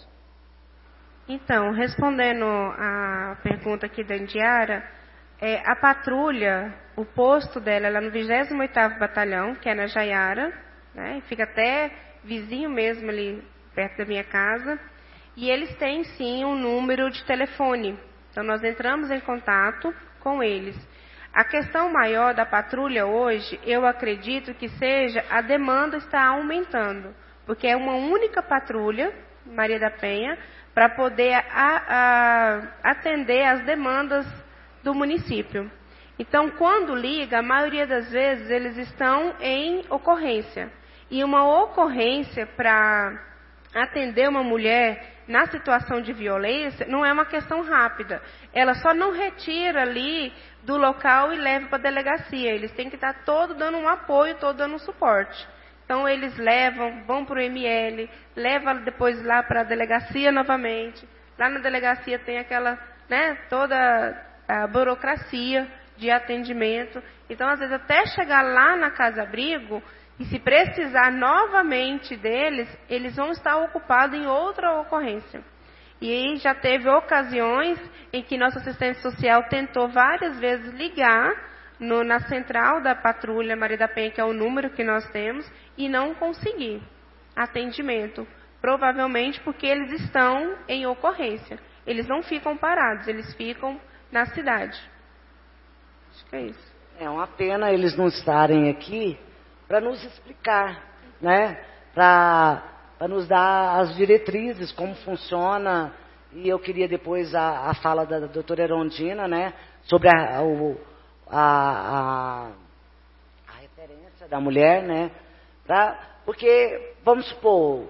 Então, respondendo a pergunta aqui da Indiara, é, a patrulha, o posto dela é no vigésimo oitavo Batalhão, que é na Jaiara, né, fica até vizinho mesmo ali perto da minha casa, e eles têm sim um número de telefone. Então, nós entramos em contato com eles. A questão maior da patrulha hoje, eu acredito que seja a demanda está aumentando, porque é uma única patrulha, Maria da Penha, para poder a, a, atender as demandas do município. Então, quando liga, a maioria das vezes eles estão em ocorrência. E uma ocorrência para atender uma mulher na situação de violência não é uma questão rápida. Ela só não retira ali do local e leva para a delegacia. Eles têm que estar todo dando um apoio, todo dando um suporte. Então, eles levam, vão para o M L, levam depois lá para a delegacia novamente. Lá na delegacia tem aquela, né, toda a burocracia de atendimento. Então, às vezes, até chegar lá na casa-abrigo, e se precisar novamente deles, eles vão estar ocupados em outra ocorrência. E aí já teve ocasiões em que nossa assistente social tentou várias vezes ligar no, na central da patrulha Maria da Penha, que é o número que nós temos, e não conseguir atendimento. Provavelmente porque eles estão em ocorrência. Eles não ficam parados, eles ficam na cidade. Acho que é isso. É uma pena eles não estarem aqui para nos explicar, né? Para nos dar as diretrizes, como funciona. E eu queria depois a, a fala da, da doutora Erondina, né? Sobre a, o, a, a, a referência da mulher, né? Pra, porque, vamos supor,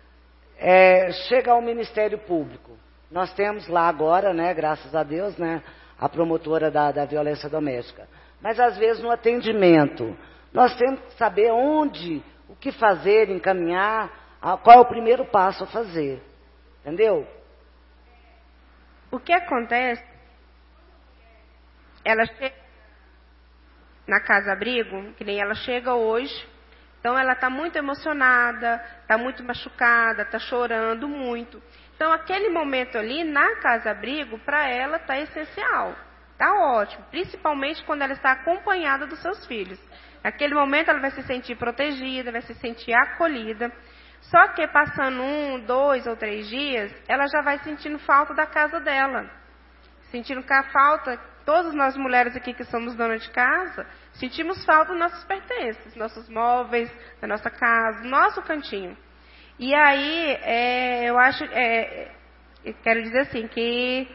é, chega ao Ministério Público. Nós temos lá agora, né? Graças a Deus, né? A promotora da, da violência doméstica. Mas às vezes no atendimento, nós temos que saber onde, o que fazer, encaminhar, a, qual é o primeiro passo a fazer. Entendeu? O que acontece, ela chega na casa-abrigo, que nem ela chega hoje, então ela está muito emocionada, está muito machucada, está chorando muito. Então aquele momento ali na casa-abrigo, para ela está essencial, está ótimo, principalmente quando ela está acompanhada dos seus filhos. Naquele momento ela vai se sentir protegida, vai se sentir acolhida. Só que passando um, dois ou três dias, ela já vai sentindo falta da casa dela. Sentindo que a falta, todas nós mulheres aqui que somos donas de casa, sentimos falta dos nossos pertences, nossos móveis, da nossa casa, nosso cantinho. E aí, é, eu acho, é, eu quero dizer assim, que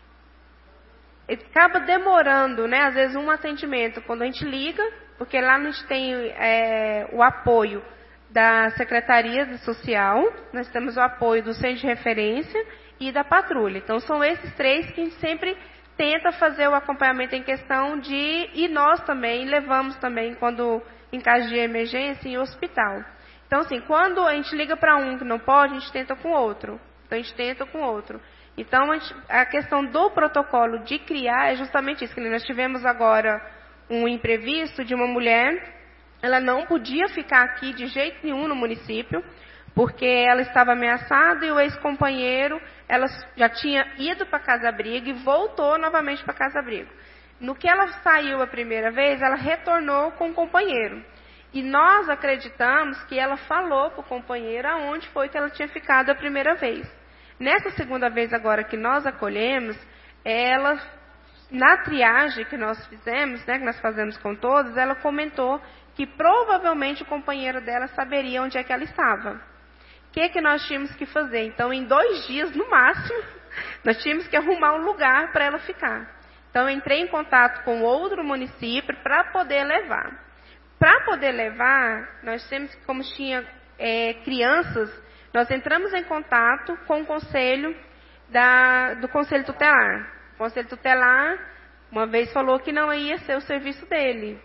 acaba demorando, né, às vezes um atendimento, quando a gente liga, porque lá a gente tem é, o apoio da Secretaria de Social, nós temos o apoio do Centro de Referência e da Patrulha. Então, são esses três que a gente sempre tenta fazer o acompanhamento em questão de... E nós também levamos também, quando em caso de emergência, em hospital. Então, assim, quando a gente liga para um que não pode, a gente tenta com outro. Então, a gente tenta com outro. Então, a questão do protocolo de criar é justamente isso, que nós tivemos agora um imprevisto de uma mulher, ela não podia ficar aqui de jeito nenhum no município, porque ela estava ameaçada e o ex-companheiro, ela já tinha ido para casa-abrigo e voltou novamente para casa-abrigo. No que ela saiu a primeira vez, ela retornou com o companheiro. E nós acreditamos que ela falou para o companheiro aonde foi que ela tinha ficado a primeira vez. Nessa segunda vez agora que nós acolhemos, ela, na triagem que nós fizemos, né, que nós fazemos com todos, ela comentou que provavelmente o companheiro dela saberia onde é que ela estava. O que, que nós tínhamos que fazer? Então, em dois dias, no máximo, nós tínhamos que arrumar um lugar para ela ficar. Então, eu entrei em contato com outro município para poder levar. Para poder levar, nós temos, como tinha é, crianças, nós entramos em contato com o conselho da, do Conselho Tutelar. O Conselho Tutelar, uma vez falou que não ia ser o serviço dele.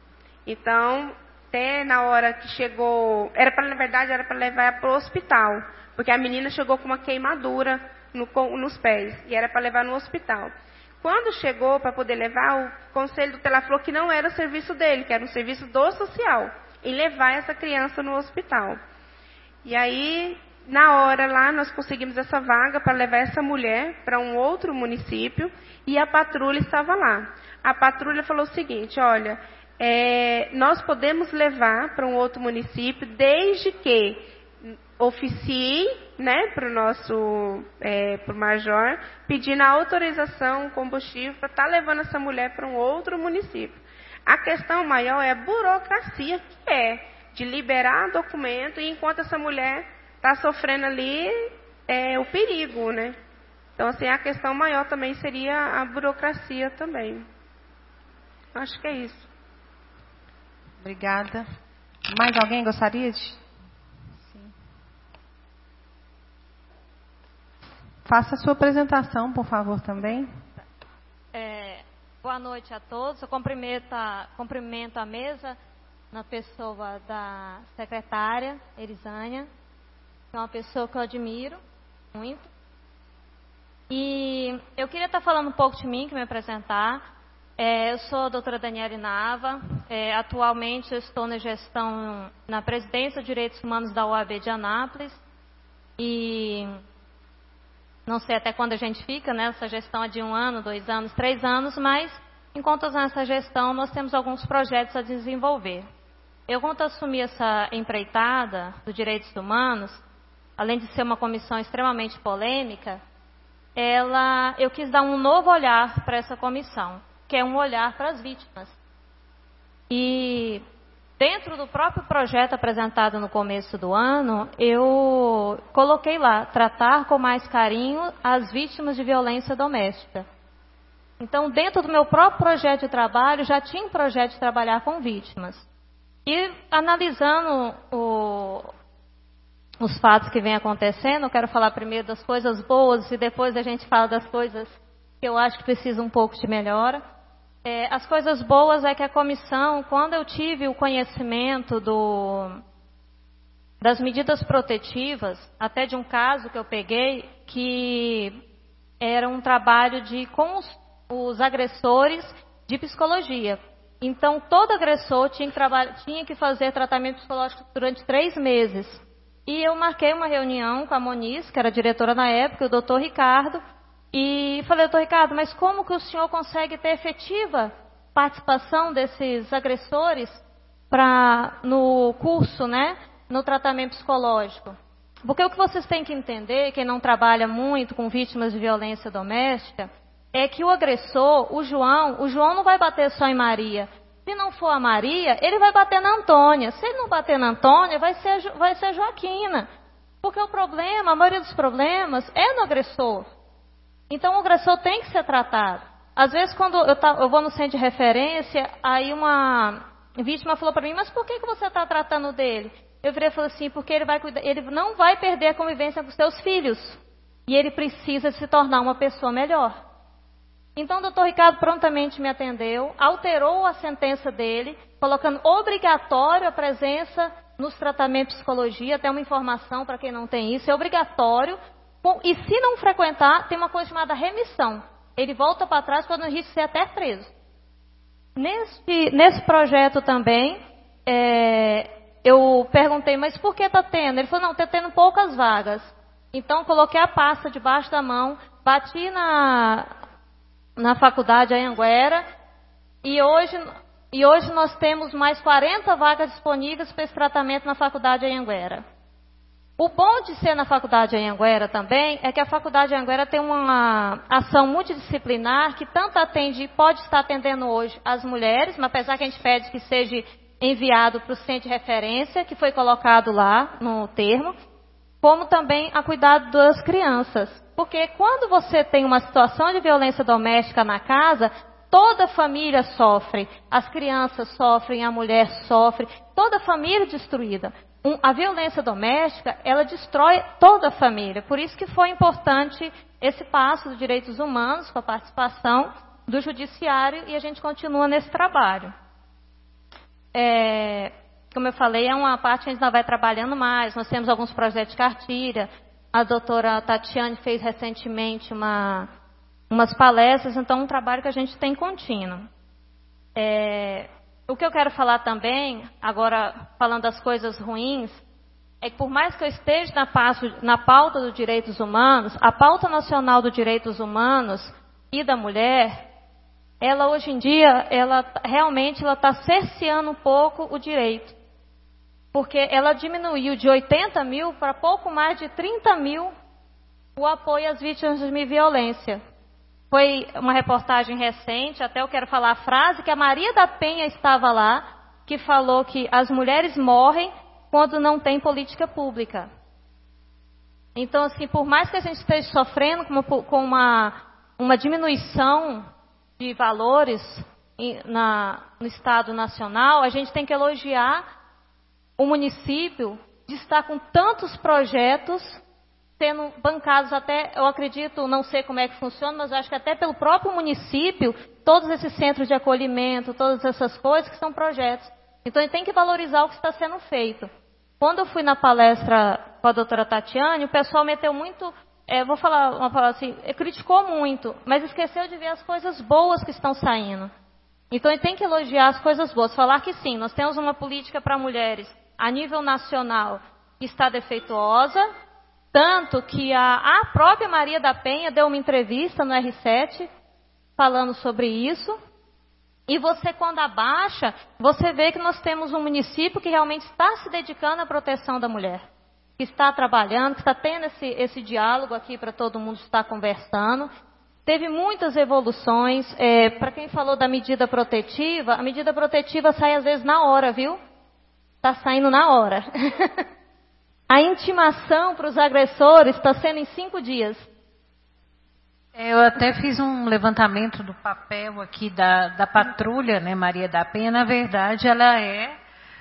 Então, até na hora que chegou, era pra, na verdade, era para levar para o hospital, porque a menina chegou com uma queimadura no, nos pés, e era para levar no hospital. Quando chegou para poder levar, o Conselho Tutelar falou que não era o serviço dele, que era um serviço do social, em levar essa criança no hospital. E aí, na hora lá, nós conseguimos essa vaga para levar essa mulher para um outro município, e a patrulha estava lá. A patrulha falou o seguinte, olha, é, nós podemos levar para um outro município, desde que oficie, né, para o nosso, é, para o major, pedindo a autorização, combustível, para estar levando essa mulher para um outro município. A questão maior é a burocracia que é de liberar documento, e enquanto essa mulher está sofrendo ali é, o perigo, né? Então, assim, a questão maior também seria a burocracia também. Acho que é isso. Obrigada. Mais alguém gostaria de? Sim. Faça a sua apresentação, por favor, também. É, boa noite a todos. Eu cumprimento a, cumprimento a mesa na pessoa da secretária, Elisânia, que é uma pessoa que eu admiro muito. E eu queria estar falando um pouco de mim, que me apresentar. É, eu sou a doutora Daniele Nava. É, atualmente eu estou na gestão, na presidência de Direitos Humanos da U A B de Anápolis. E não sei até quando a gente fica, né? Essa gestão é de um ano, dois anos, três anos, mas enquanto nessa gestão nós temos alguns projetos a desenvolver. Eu, quando assumi essa empreitada dos direitos humanos, além de ser uma comissão extremamente polêmica, ela, eu quis dar um novo olhar para essa comissão, que é um olhar para as vítimas. E dentro do próprio projeto apresentado no começo do ano, eu coloquei lá, tratar com mais carinho as vítimas de violência doméstica. Então, dentro do meu próprio projeto de trabalho, já tinha um projeto de trabalhar com vítimas. E analisando o, os fatos que vêm acontecendo, eu quero falar primeiro das coisas boas e depois a gente fala das coisas que eu acho que precisam um pouco de melhora. É, as coisas boas é que a comissão, quando eu tive o conhecimento do, das medidas protetivas, até de um caso que eu peguei, que era um trabalho de, com os, os agressores de psicologia. Então, todo agressor tinha que, tinha que fazer tratamento psicológico durante três meses. E eu marquei uma reunião com a Moniz, que era diretora na época, o doutor Ricardo, e falei, doutor Ricardo, mas como que o senhor consegue ter efetiva participação desses agressores pra, no curso, né, no tratamento psicológico? Porque o que vocês têm que entender, quem não trabalha muito com vítimas de violência doméstica, é que o agressor, o João, o João não vai bater só em Maria. Se não for a Maria, ele vai bater na Antônia. Se ele não bater na Antônia, vai ser, vai ser a Joaquina. Porque o problema, a maioria dos problemas, é no agressor. Então o agressor tem que ser tratado. Às vezes, quando eu, tá, eu vou no centro de referência, aí uma vítima falou para mim, mas por que, que você está tratando dele? Eu virei e falei assim, porque ele, vai cuidar, ele não vai perder a convivência com os seus filhos. E ele precisa se tornar uma pessoa melhor. Então, o doutor Ricardo prontamente me atendeu, alterou a sentença dele, colocando obrigatório a presença nos tratamentos de psicologia, até uma informação para quem não tem isso, é obrigatório E se não frequentar, tem uma coisa chamada remissão. Ele volta para trás quando o risco de ser até preso. Nesse, nesse projeto também, é, eu perguntei, mas por que está tendo? Ele falou, não, está tendo poucas vagas. Então, coloquei a pasta debaixo da mão, bati na, na faculdade Anhanguera, e hoje, e hoje nós temos mais quarenta vagas disponíveis para esse tratamento na faculdade Anhanguera. O bom de ser na faculdade Anhanguera também é que a faculdade Anhanguera tem uma ação multidisciplinar que tanto atende, pode estar atendendo hoje as mulheres, mas apesar que a gente pede que seja enviado para o centro de referência, que foi colocado lá no termo, como também a cuidado das crianças. Porque quando você tem uma situação de violência doméstica na casa, toda a família sofre, as crianças sofrem, a mulher sofre, toda a família é destruída. Um, a violência doméstica, ela destrói toda a família. Por isso que foi importante esse passo dos direitos humanos, com a participação do judiciário, e a gente continua nesse trabalho. É, como eu falei, é uma parte que a gente ainda vai trabalhando mais. Nós temos alguns projetos de cartilha. A doutora Tatiane fez recentemente uma, umas palestras, então é um trabalho que a gente tem contínuo. É, o que eu quero falar também, agora falando das coisas ruins, é que por mais que eu esteja na, passo, na pauta dos direitos humanos, a pauta nacional dos direitos humanos e da mulher, ela hoje em dia, ela realmente ela está cerceando um pouco o direito. Porque ela diminuiu de oitenta mil para pouco mais de trinta mil o apoio às vítimas de violência. Foi uma reportagem recente, até eu quero falar a frase, que a Maria da Penha estava lá, que falou que as mulheres morrem quando não tem política pública. Então, assim, por mais que a gente esteja sofrendo com uma, com uma, uma diminuição de valores na, no Estado Nacional, a gente tem que elogiar o município de estar com tantos projetos sendo bancados até, eu acredito, não sei como é que funciona, mas eu acho que até pelo próprio município, todos esses centros de acolhimento, todas essas coisas que são projetos. Então, a gente tem que valorizar o que está sendo feito. Quando eu fui na palestra com a doutora Tatiane, o pessoal meteu muito, é, vou falar uma palavra assim, criticou muito, mas esqueceu de ver as coisas boas que estão saindo. Então, a gente tem que elogiar as coisas boas, falar que sim, nós temos uma política para mulheres a nível nacional que está defeituosa, tanto que a, a própria Maria da Penha deu uma entrevista no R sete falando sobre isso. E você, quando abaixa, você vê que nós temos um município que realmente está se dedicando à proteção da mulher. Que está trabalhando, que está tendo esse, esse diálogo aqui para todo mundo estar conversando. Teve muitas evoluções. É, para quem falou da medida protetiva, a medida protetiva sai às vezes na hora, viu? Está saindo na hora. A intimação para os agressores está sendo em cinco dias. Eu até fiz um levantamento do papel aqui da, da patrulha, né, Maria da Penha. Na verdade, ela é...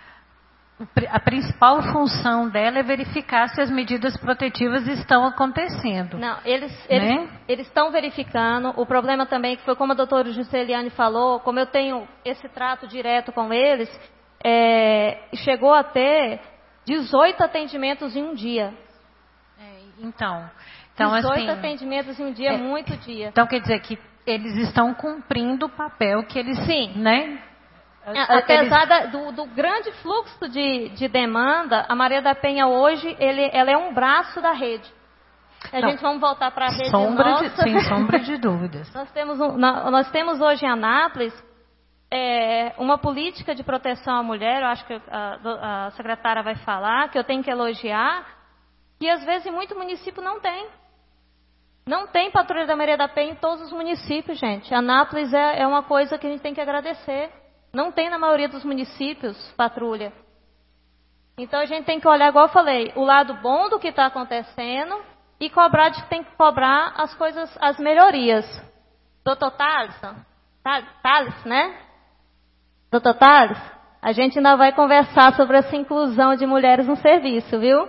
A principal função dela é verificar se as medidas protetivas estão acontecendo. Não, eles né? eles estão verificando. O problema também, que foi como a doutora Jusceliane falou, como eu tenho esse trato direto com eles, é, chegou a ter dezoito atendimentos em um dia. É, então, então, dezoito assim, atendimentos em um dia é, é muito dia. Então, quer dizer que eles estão cumprindo o papel que eles... Sim. Né? Apesar da, do, do grande fluxo de, de demanda, a Maria da Penha hoje, ele, ela é um braço da rede. A Não, gente vamos voltar para a rede sombra nossa. De, sem sombra de dúvidas. nós, temos um, nós temos hoje em Anápolis é, uma política de proteção à mulher, eu acho que a, a secretária vai falar, que eu tenho que elogiar, que às vezes em muito município não tem. Não tem patrulha da Maria da Penha em todos os municípios, gente. Anápolis é, é uma coisa que a gente tem que agradecer. Não tem na maioria dos municípios patrulha. Então a gente tem que olhar, igual eu falei, o lado bom do que está acontecendo e cobrar, de, tem que cobrar as coisas, as melhorias. Doutor Thaleson, Thales, né? Doutor Thales, a gente ainda vai conversar sobre essa inclusão de mulheres no serviço, viu?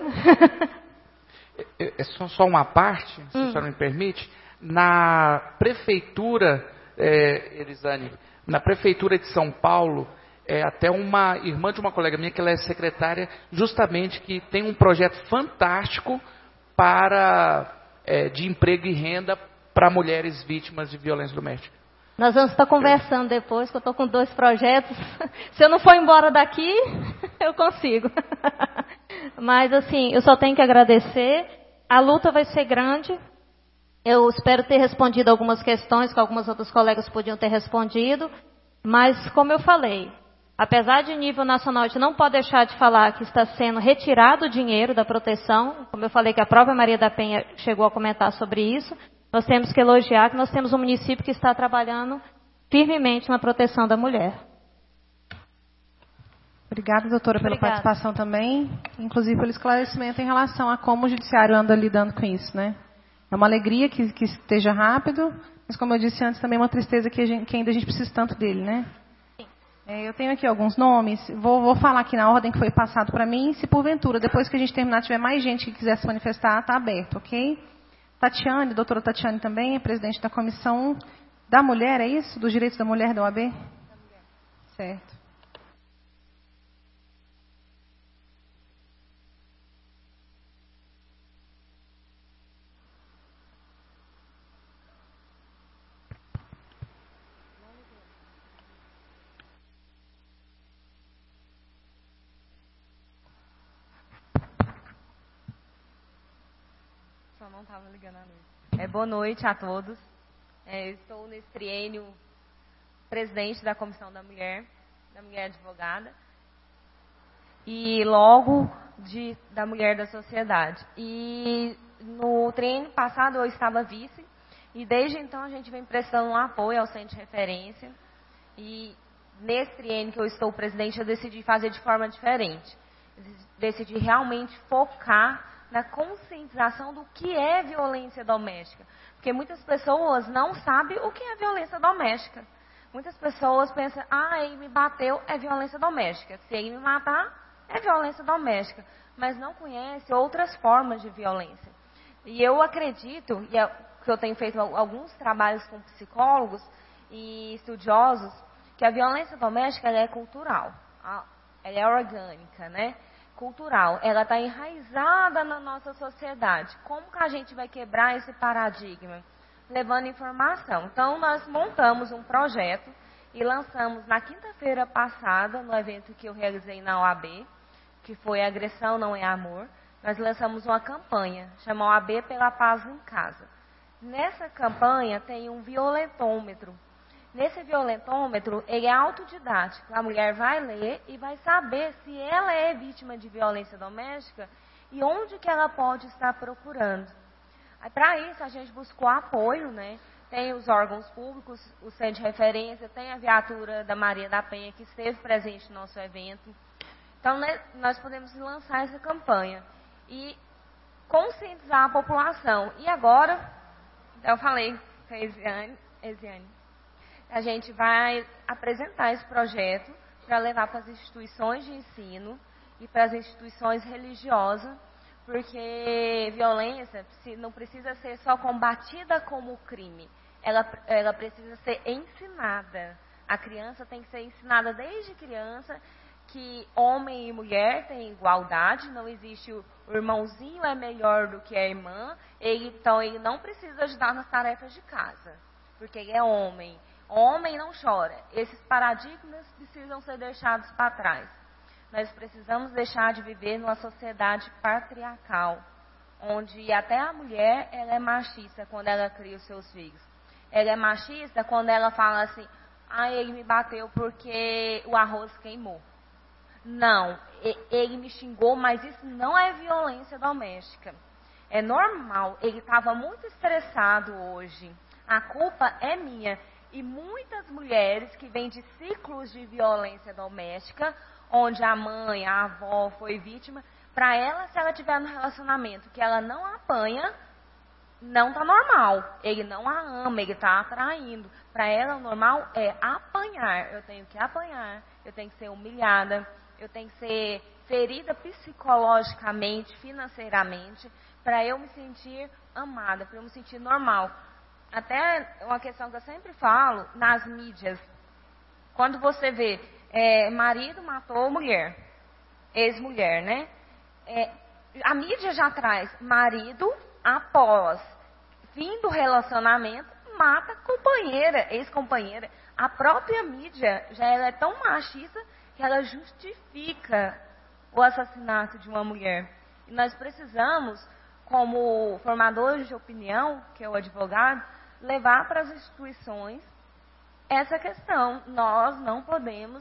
É só, só uma parte, se hum. a senhora me permite. Na prefeitura, é, Elisane, na prefeitura de São Paulo, é até uma irmã de uma colega minha, que ela é secretária, justamente que tem um projeto fantástico para é, de emprego e renda para mulheres vítimas de violência doméstica. Nós vamos estar conversando depois, que eu estou com dois projetos. Se eu não for embora daqui, eu consigo. Mas, assim, eu só tenho que agradecer. A luta vai ser grande. Eu espero ter respondido algumas questões que algumas outras colegas podiam ter respondido. Mas, como eu falei, apesar de nível nacional, a gente não pode deixar de falar que está sendo retirado o dinheiro da proteção. Como eu falei que a própria Maria da Penha chegou a comentar sobre isso. Nós temos que elogiar que nós temos um município que está trabalhando firmemente na proteção da mulher. Obrigada, doutora, pela Obrigada. participação também, inclusive pelo esclarecimento em relação a como o judiciário anda lidando com isso, né? É uma alegria que, que esteja rápido, mas como eu disse antes, também é uma tristeza que, a gente, que ainda a gente precisa tanto dele, né? É, eu tenho aqui alguns nomes, vou, vou falar aqui na ordem que foi passado para mim, se porventura, depois que a gente terminar, tiver mais gente que quiser se manifestar, está aberto, ok? Tatiane, doutora Tatiane também, é presidente da Comissão da Mulher, é isso? Dos Direitos da Mulher da O A B? Da mulher. Certo. Só não estava ligando a luz. É, boa noite a todos. É, estou nesse triênio presidente da Comissão da Mulher, da Mulher Advogada, e logo de, da Mulher da Sociedade. E no triênio passado eu estava vice, e desde então a gente vem prestando um apoio ao Centro de Referência. E nesse triênio que eu estou presidente, eu decidi fazer de forma diferente. Decidi realmente focar na conscientização do que é violência doméstica. Porque muitas pessoas não sabem o que é violência doméstica. Muitas pessoas pensam, ah, ele me bateu, é violência doméstica. Se ele me matar, é violência doméstica. Mas não conhece outras formas de violência. E eu acredito, e é, que eu tenho feito alguns trabalhos com psicólogos e estudiosos, que a violência doméstica ela é cultural, ela é orgânica, né? Cultural, ela está enraizada na nossa sociedade. Como que a gente vai quebrar esse paradigma? Levando informação. Então, nós montamos um projeto e lançamos na quinta-feira passada, no evento que eu realizei na O A B, que foi Agressão Não é Amor, nós lançamos uma campanha, chama O A B pela Paz em Casa. Nessa campanha tem um violentômetro. Nesse violentômetro, ele é autodidático. A mulher vai ler e vai saber se ela é vítima de violência doméstica e onde que ela pode estar procurando. Para isso, a gente buscou apoio, né? Tem os órgãos públicos, o Centro de Referência, tem a viatura da Maria da Penha, que esteve presente no nosso evento. Então, né, nós podemos lançar essa campanha e conscientizar a população. E agora, eu falei com a Esiane, Esiane a gente vai apresentar esse projeto para levar para as instituições de ensino e para as instituições religiosas, porque violência não precisa ser só combatida como crime, ela, ela precisa ser ensinada. A criança tem que ser ensinada desde criança que homem e mulher têm igualdade, não existe o, o irmãozinho é melhor do que a irmã, ele, então ele não precisa ajudar nas tarefas de casa, porque ele é homem. Homem não chora. Esses paradigmas precisam ser deixados para trás. Nós precisamos deixar de viver numa sociedade patriarcal, onde até a mulher ela é machista quando ela cria os seus filhos. Ela é machista quando ela fala assim, ah, ele me bateu porque o arroz queimou. Não, ele me xingou, mas isso não é violência doméstica. É normal, ele estava muito estressado hoje. A culpa é minha. E muitas mulheres que vêm de ciclos de violência doméstica, onde a mãe, a avó foi vítima, para ela, se ela tiver no relacionamento que ela não apanha, não está normal. Ele não a ama, ele está atraindo. Para ela, o normal é apanhar. Eu tenho que apanhar, eu tenho que ser humilhada, eu tenho que ser ferida psicologicamente, financeiramente, para eu me sentir amada, para eu me sentir normal. Até uma questão que eu sempre falo, nas mídias, quando você vê é, marido matou mulher, ex-mulher, né? É, a mídia já traz marido após fim do relacionamento mata companheira, ex-companheira. A própria mídia já é tão machista que ela justifica o assassinato de uma mulher. E nós precisamos, como formadores de opinião, que é o advogado, levar para as instituições essa questão. Nós não podemos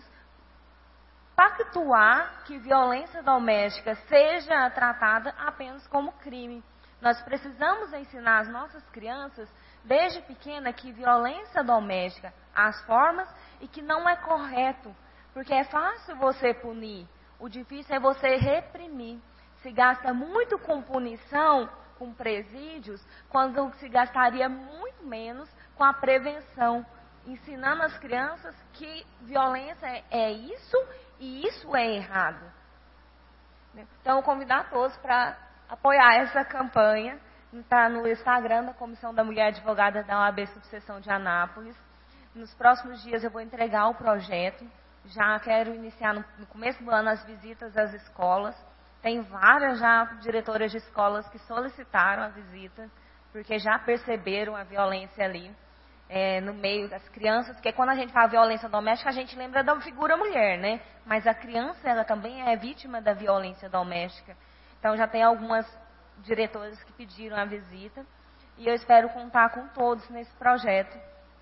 pactuar que violência doméstica seja tratada apenas como crime. Nós precisamos ensinar as nossas crianças, desde pequena, que violência doméstica, as formas, e que não é correto. Porque é fácil você punir, o difícil é você reprimir. Se gasta muito com punição, com presídios, quando se gastaria muito menos com a prevenção. Ensinando as crianças que violência é isso e isso é errado. Então, convidar todos para apoiar essa campanha. Está no Instagram da Comissão da Mulher Advogada da O A B Subseção de Anápolis. Nos próximos dias eu vou entregar o projeto. Já quero iniciar no, no começo do ano as visitas às escolas. Tem várias já diretoras de escolas que solicitaram a visita, porque já perceberam a violência ali. É, no meio das crianças, porque quando a gente fala violência doméstica, a gente lembra da figura mulher, né? Mas a criança, ela também é vítima da violência doméstica. Então, já tem algumas diretoras que pediram a visita, e eu espero contar com todos nesse projeto.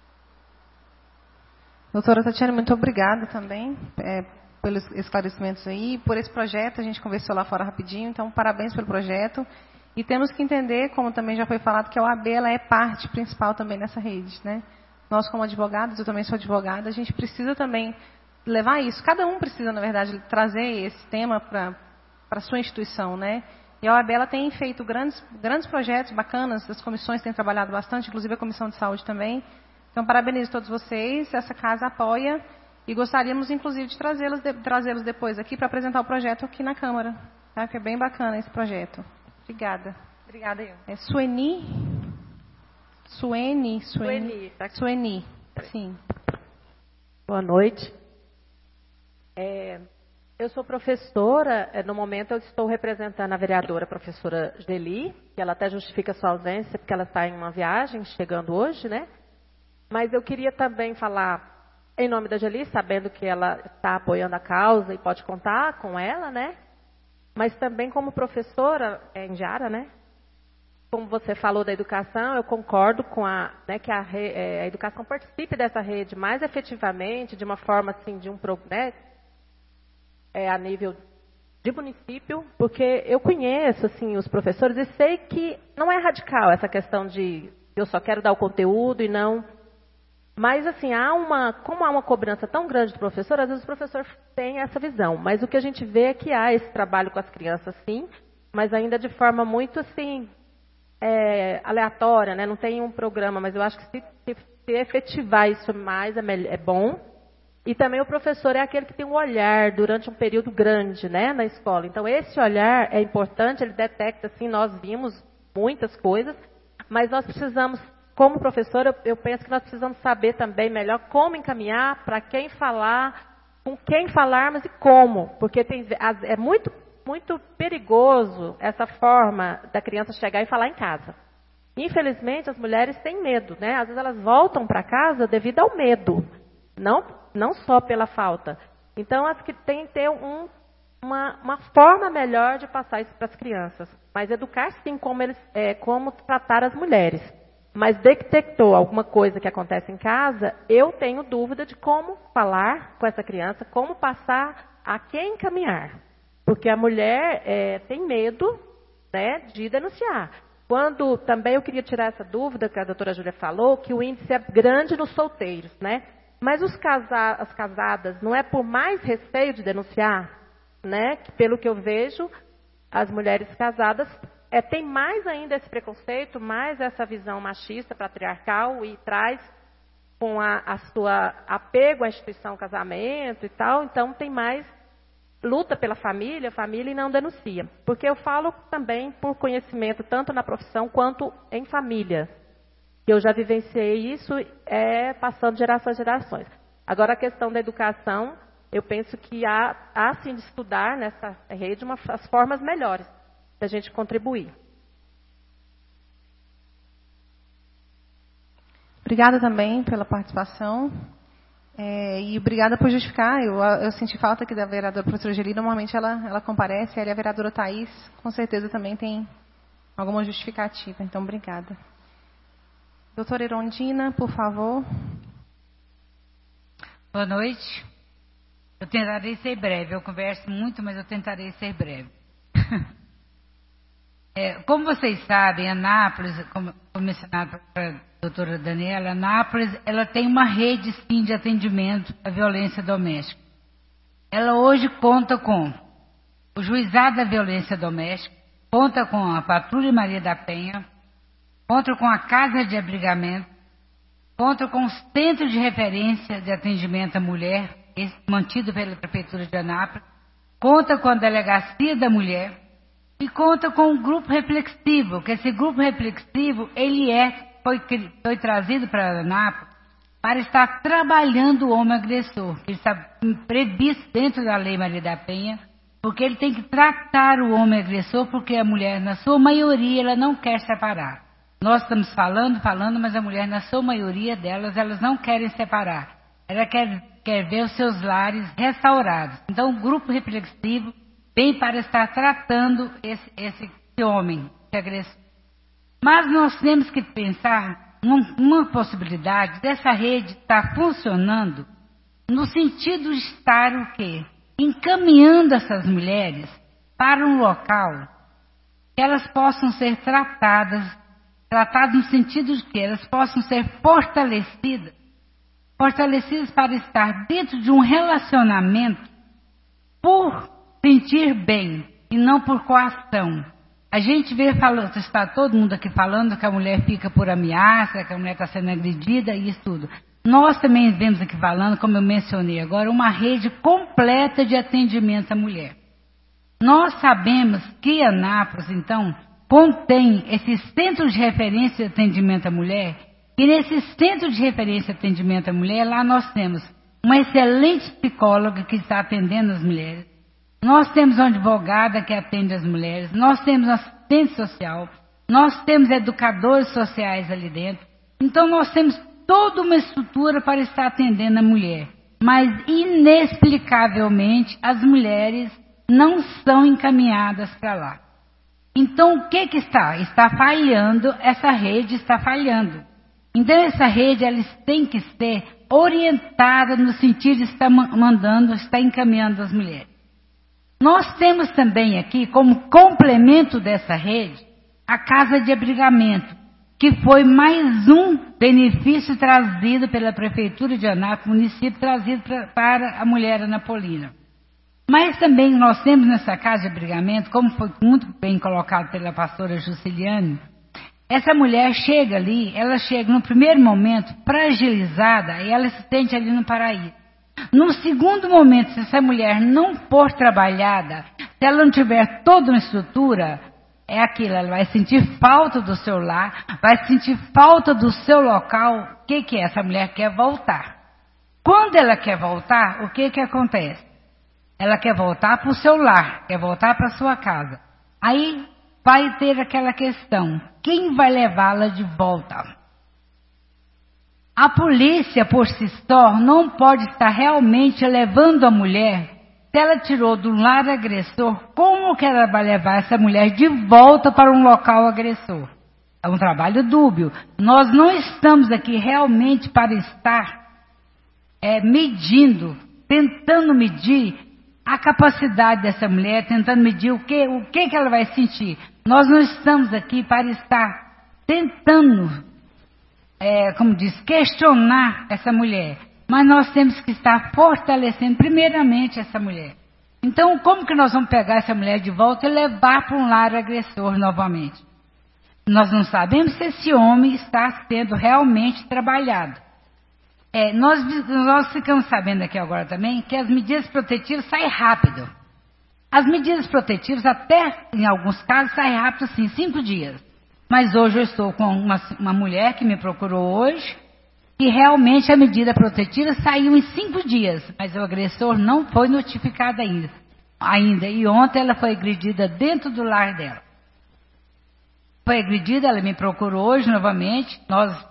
Doutora Tatiana, muito obrigada também é, pelos esclarecimentos aí, por esse projeto. A gente conversou lá fora rapidinho, então parabéns pelo projeto. E temos que entender, como também já foi falado, que a O A B ela é parte principal também nessa rede, né? Nós, como advogados, eu também sou advogada, a gente precisa também levar isso. Cada um precisa, na verdade, trazer esse tema para a sua instituição, né? E a O A B ela tem feito grandes, grandes projetos bacanas, as comissões têm trabalhado bastante, inclusive a Comissão de Saúde também. Então, parabenizo todos vocês, essa casa apoia e gostaríamos, inclusive, de trazê-los de, trazê-los depois aqui para apresentar o projeto aqui na Câmara, tá? Que é bem bacana esse projeto. Obrigada. Obrigada, eu. É Sueni? Sueni? Sueni. Sueni. Sim. Boa noite. É, eu sou professora, no momento eu estou representando a vereadora professora Geli, que ela até justifica sua ausência, porque ela está em uma viagem, chegando hoje, né? Mas eu queria também falar em nome da Geli, sabendo que ela está apoiando a causa e pode contar com ela, né? Mas também como professora é, em Jara, né? Como você falou da educação, eu concordo com a, né, que a, re, é, a educação participe dessa rede mais efetivamente, de uma forma assim, de um, né, é, a nível de município, porque eu conheço assim os professores e sei que não é radical essa questão de eu só quero dar o conteúdo e não. Mas, assim, há uma, como há uma cobrança tão grande do professor, às vezes o professor tem essa visão. Mas o que a gente vê é que há esse trabalho com as crianças, sim, mas ainda de forma muito, assim, é, aleatória, né? Não tem um programa, mas eu acho que se, se, se efetivar isso mais é, é bom. E também o professor é aquele que tem um olhar durante um período grande, né, na escola. Então, esse olhar é importante, ele detecta, assim, nós vimos muitas coisas, mas nós precisamos... Como professora, eu, eu penso que nós precisamos saber também melhor como encaminhar, para quem falar, com quem falarmos e como. Porque tem, é muito, muito perigoso essa forma da criança chegar e falar em casa. Infelizmente, as mulheres têm medo, né? Às vezes elas voltam para casa devido ao medo, não, não só pela falta. Então, as que têm que ter um, uma, uma forma melhor de passar isso para as crianças. Mas educar, sim, como, eles, é, como tratar as mulheres. Mas detectou alguma coisa que acontece em casa, eu tenho dúvida de como falar com essa criança, como passar a quem encaminhar. Porque a mulher é, tem medo, né, de denunciar. Quando também eu queria tirar essa dúvida que a doutora Júlia falou, que o índice é grande nos solteiros, né? Mas os casa, as casadas, não é por mais receio de denunciar, né? Que pelo que eu vejo, as mulheres casadas... É, tem mais ainda esse preconceito, mais essa visão machista, patriarcal, e traz com a, a sua apego à instituição casamento e tal, então tem mais luta pela família, família e não denuncia. Porque eu falo também por conhecimento, tanto na profissão quanto em família. Eu já vivenciei isso, é, passando de gerações em gerações. Agora, a questão da educação, eu penso que há, há sim de estudar nessa rede uma, as formas melhores da gente contribuir. Obrigada também pela participação. É, e obrigada por justificar. Eu, eu senti falta aqui da vereadora professora Geli. Normalmente ela, ela comparece. Ela e a vereadora Thaís, com certeza, também tem alguma justificativa. Então, obrigada. Doutora Erondina, por favor. Boa noite. Eu tentarei ser breve. Eu converso muito, mas eu tentarei ser breve. É, como vocês sabem, Anápolis, como foi mencionado para a doutora Daniela, Anápolis, ela tem uma rede, sim, de atendimento à violência doméstica. Ela hoje conta com o Juizado da Violência Doméstica, conta com a Patrulha Maria da Penha, conta com a Casa de Abrigamento, conta com o Centro de Referência de Atendimento à Mulher, mantido pela Prefeitura de Anápolis, conta com a Delegacia da Mulher, e conta com um grupo reflexivo, que esse grupo reflexivo, ele é, foi, foi trazido para Anápolis para estar trabalhando o homem agressor. Ele está previsto dentro da Lei Maria da Penha, porque ele tem que tratar o homem agressor, porque a mulher, na sua maioria, ela não quer separar. Nós estamos falando, falando, mas a mulher, na sua maioria delas, elas não querem separar. Ela quer, quer ver os seus lares restaurados. Então, o grupo reflexivo vem para estar tratando esse, esse, esse homem, esse agressor. Mas nós temos que pensar num, numa possibilidade dessa rede estar funcionando no sentido de estar o quê? Encaminhando essas mulheres para um local que elas possam ser tratadas, tratadas no sentido de que elas possam ser fortalecidas, fortalecidas para estar dentro de um relacionamento por sentir bem e não por coação. A gente vê, falando, está todo mundo aqui falando que a mulher fica por ameaça, que a mulher está sendo agredida e isso tudo. Nós também vemos aqui falando, como eu mencionei agora, uma rede completa de atendimento à mulher. Nós sabemos que Anápolis, então, contém esse centro de referência de atendimento à mulher, e nesse centro de referência de atendimento à mulher, lá nós temos uma excelente psicóloga que está atendendo as mulheres. Nós temos uma advogada que atende as mulheres, nós temos assistente social, nós temos educadores sociais ali dentro. Então, nós temos toda uma estrutura para estar atendendo a mulher. Mas, inexplicavelmente, as mulheres não são encaminhadas para lá. Então, o que que está? Está falhando, essa rede está falhando. Então, essa rede, ela tem que ser orientada no sentido de estar mandando, estar encaminhando as mulheres. Nós temos também aqui, como complemento dessa rede, a Casa de Abrigamento, que foi mais um benefício trazido pela Prefeitura de Anápolis, município trazido pra, para a mulher anapolina. Mas também nós temos nessa Casa de Abrigamento, como foi muito bem colocado pela pastora Jusciliane, essa mulher chega ali, ela chega no primeiro momento fragilizada e ela se sente ali no paraíso. No segundo momento, se essa mulher não for trabalhada, se ela não tiver toda uma estrutura, é aquilo, ela vai sentir falta do seu lar, vai sentir falta do seu local. O que que é? Essa mulher quer voltar. Quando ela quer voltar, o que que acontece? Ela quer voltar para o seu lar, quer voltar para a sua casa. Aí vai ter aquela questão, quem vai levá-la de volta? A polícia, por si só, não pode estar realmente levando a mulher. Se ela tirou do lar agressor, como que ela vai levar essa mulher de volta para um local agressor? É um trabalho dúbio. Nós não estamos aqui realmente para estar é, medindo, tentando medir a capacidade dessa mulher, tentando medir o que, o que, que ela vai sentir. Nós não estamos aqui para estar tentando... É, como diz, questionar essa mulher. Mas nós temos que estar fortalecendo primeiramente essa mulher. Então, como que nós vamos pegar essa mulher de volta e levar para um lar agressor novamente? Nós não sabemos se esse homem está sendo realmente trabalhado. É, nós, nós ficamos sabendo aqui agora também que as medidas protetivas saem rápido. As medidas protetivas até, em alguns casos, saem rápido assim, cinco dias. Mas hoje eu estou com uma, uma mulher que me procurou hoje, e realmente a medida protetiva saiu em cinco dias, mas o agressor não foi notificado ainda. ainda. E ontem ela foi agredida dentro do lar dela. Foi agredida, ela me procurou hoje novamente, nós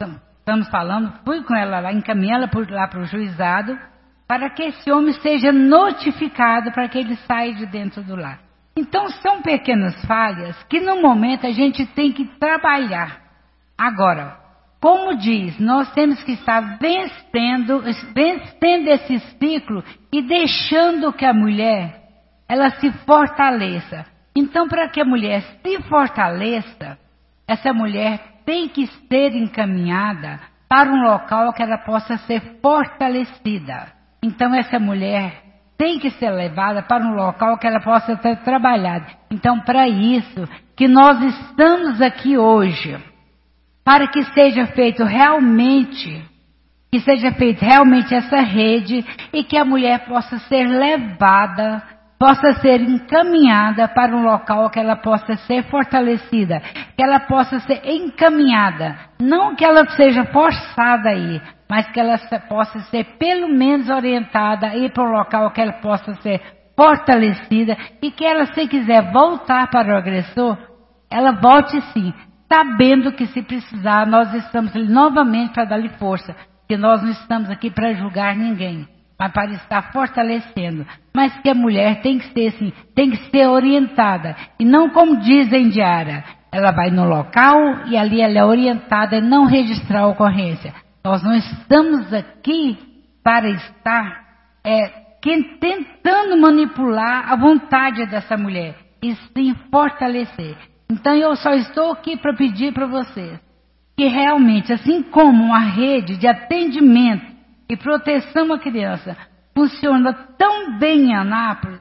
estamos falando, fui com ela lá, encaminhei ela por, lá para o juizado, para que esse homem seja notificado, para que ele saia de dentro do lar. Então, são pequenas falhas que, no momento, a gente tem que trabalhar. Agora, como diz, nós temos que estar vencendo, vencendo esse ciclo e deixando que a mulher, ela se fortaleça. Então, para que a mulher se fortaleça, essa mulher tem que ser encaminhada para um local que ela possa ser fortalecida. Então, essa mulher tem que ser levada para um local que ela possa ser trabalhada. Então, para isso que nós estamos aqui hoje, para que seja feito realmente, que seja feita realmente essa rede e que a mulher possa ser levada, possa ser encaminhada para um local que ela possa ser fortalecida, que ela possa ser encaminhada, não que ela seja forçada a ir, mas que ela possa ser pelo menos orientada a ir para um local que ela possa ser fortalecida e que ela, se quiser voltar para o agressor, ela volte sim, sabendo que se precisar nós estamos ali novamente para dar-lhe força, que nós não estamos aqui para julgar ninguém, mas para estar fortalecendo. Mas que a mulher tem que ser assim, tem que ser orientada. E não como dizem Diara, ela vai no local e ali ela é orientada a não registrar a ocorrência. Nós não estamos aqui para estar é, que, tentando manipular a vontade dessa mulher, e sim fortalecer. Então eu só estou aqui para pedir para vocês que realmente, assim como uma rede de atendimento e proteção à criança funciona tão bem em Anápolis,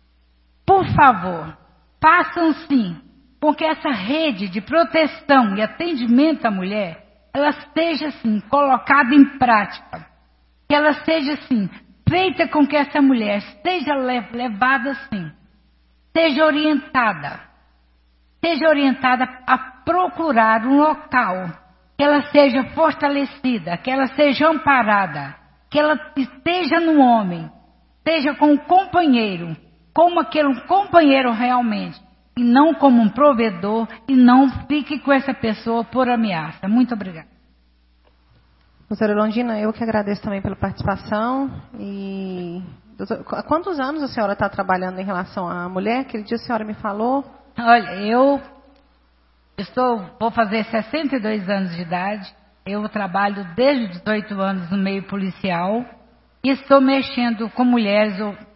por favor, façam sim, porque essa rede de proteção e atendimento à mulher, ela seja assim, colocada em prática, que ela seja assim, feita com que essa mulher seja levada assim, seja orientada, seja orientada a procurar um local, que ela seja fortalecida, que ela seja amparada, que ela esteja no homem, seja com um companheiro, como aquele companheiro realmente, e não como um provedor, e não fique com essa pessoa por ameaça. Muito obrigada. Doutora Erondina, eu que agradeço também pela participação. E doutor, há quantos anos a senhora está trabalhando em relação à mulher? Aquele dia a senhora me falou. Olha, eu estou, vou fazer sessenta e dois anos de idade. Eu trabalho desde os dezoito anos no meio policial e estou mexendo com mulheres,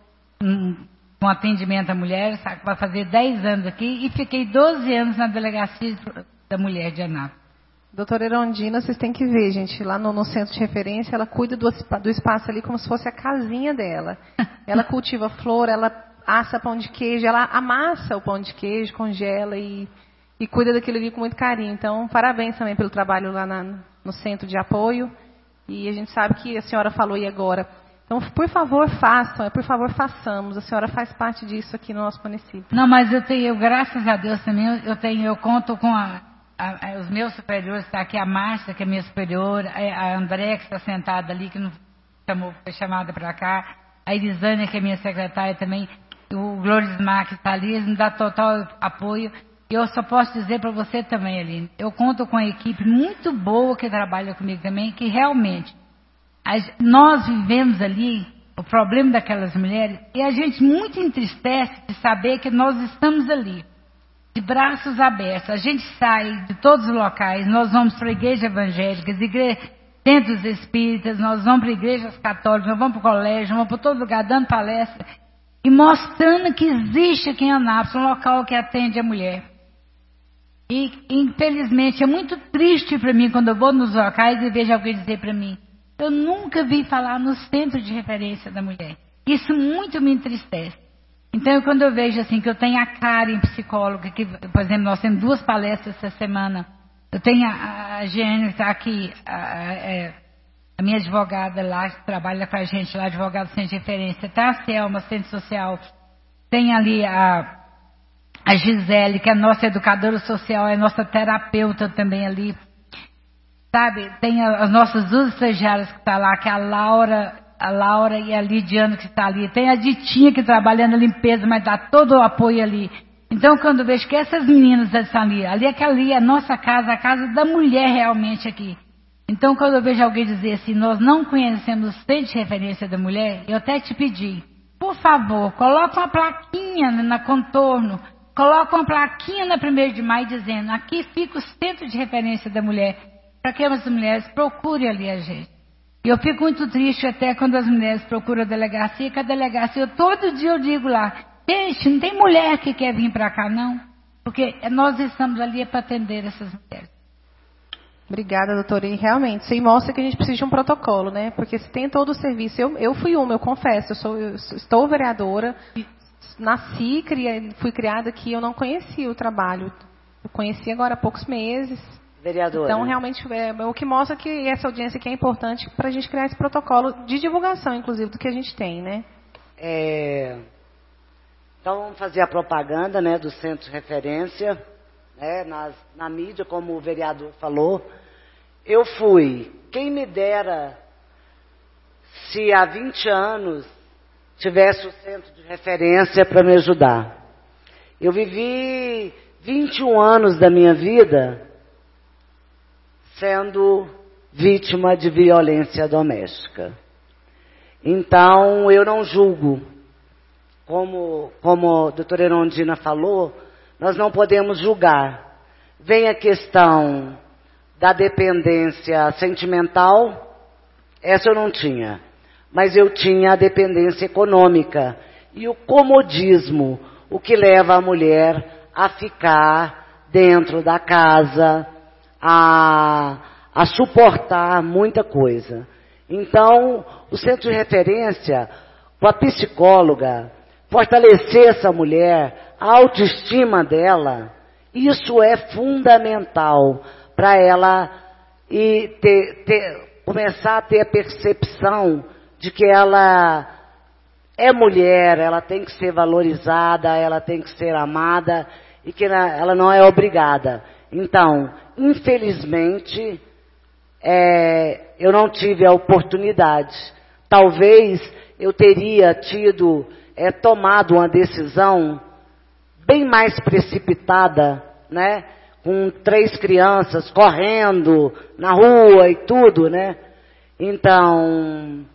com atendimento a mulheres, vai fazer dez anos aqui, e fiquei doze anos na delegacia da mulher de Anápolis. Doutora Erondina, vocês têm que ver, gente, lá no, no centro de referência, ela cuida do, do espaço ali como se fosse a casinha dela. Ela cultiva flor, ela assa pão de queijo, ela amassa o pão de queijo, congela e, e cuida daquilo ali com muito carinho. Então, parabéns também pelo trabalho lá na, no centro de apoio. E a gente sabe que a senhora falou aí agora. Então, por favor, façam, por favor, façamos. A senhora faz parte disso aqui no nosso município. Não, mas eu tenho, graças a Deus também, eu tenho, eu conto com a, a, a, os meus superiores, está aqui a Márcia, que é minha superior, a, a André, que está sentada ali, que não chamou, foi chamada para cá, a Elisânia, que é minha secretária também, o Glorismar, que está ali, eles me dão total apoio. E eu só posso dizer para você também, Aline, eu conto com uma equipe muito boa que trabalha comigo também, que realmente nós vivemos ali o problema daquelas mulheres e a gente muito entristece de saber que nós estamos ali, de braços abertos. A gente sai de todos os locais, nós vamos para igrejas evangélicas, igre... centros espíritas, nós vamos para igrejas católicas, nós vamos para o colégio, vamos para todo lugar dando palestra e mostrando que existe aqui em Anápolis um local que atende a mulher. E infelizmente é muito triste para mim quando eu vou nos locais e vejo alguém dizer para mim: eu nunca vi falar no centro de referência da mulher. Isso muito me entristece. Então, quando eu vejo assim que eu tenho a Karen, psicóloga, que, por exemplo, nós temos duas palestras essa semana. Eu tenho a, a Gênero, que está aqui, a, a, a minha advogada lá, que trabalha com a gente lá, advogada do centro de referência. Está a Selma, centro social. Tem ali a, a Gisele, que é a nossa educadora social, é a nossa terapeuta também ali. Sabe, tem as nossas duas estagiárias que estão lá, que é a Laura, a Laura e a Lidiana que está ali. Tem a Ditinha que trabalha na limpeza, mas dá todo o apoio ali. Então, quando eu vejo que essas meninas estão ali, ali é que ali é a nossa casa, a casa da mulher realmente aqui. Então, quando eu vejo alguém dizer assim, nós não conhecemos o centro de referência da mulher, eu até te pedi, por favor, coloca uma plaquinha na contorno, coloca uma plaquinha na primeiro de maio dizendo, aqui fica o centro de referência da mulher, para que as mulheres procurem ali a gente. E eu fico muito triste até quando as mulheres procuram a delegacia, que a delegacia, todo dia eu digo lá, gente, não tem mulher que quer vir para cá, não, porque nós estamos ali para atender essas mulheres. Obrigada, doutora. E realmente, isso aí mostra que a gente precisa de um protocolo, né? Porque se tem todo o serviço, eu, eu fui uma, eu confesso, eu, sou, eu estou vereadora, nasci, criei, fui criada aqui, eu não conhecia o trabalho, eu conheci agora há poucos meses. Vereadora. Então, realmente, é, é o que mostra que essa audiência aqui é importante para a gente criar esse protocolo de divulgação, inclusive, do que a gente tem, né? É... Então, vamos fazer a propaganda, né, do centro de referência, né, nas, na mídia, como o vereador falou. Eu fui, quem me dera se há vinte anos tivesse o centro de referência para me ajudar. Eu vivi vinte e um anos da minha vida sendo vítima de violência doméstica. Então, eu não julgo. Como, como a doutora Erondina falou, nós não podemos julgar. Vem a questão da dependência sentimental, essa eu não tinha. Mas eu tinha a dependência econômica e o comodismo, o que leva a mulher a ficar dentro da casa, a, a suportar muita coisa. Então, o centro de referência, com a psicóloga, fortalecer essa mulher, a autoestima dela, isso é fundamental para ela e ter, ter, começar a ter a percepção de que ela é mulher, ela tem que ser valorizada, ela tem que ser amada e que ela não é obrigada. Então, infelizmente, é, eu não tive a oportunidade. Talvez eu teria tido, é, tomado uma decisão bem mais precipitada, né? Com três crianças correndo na rua e tudo, né? Então,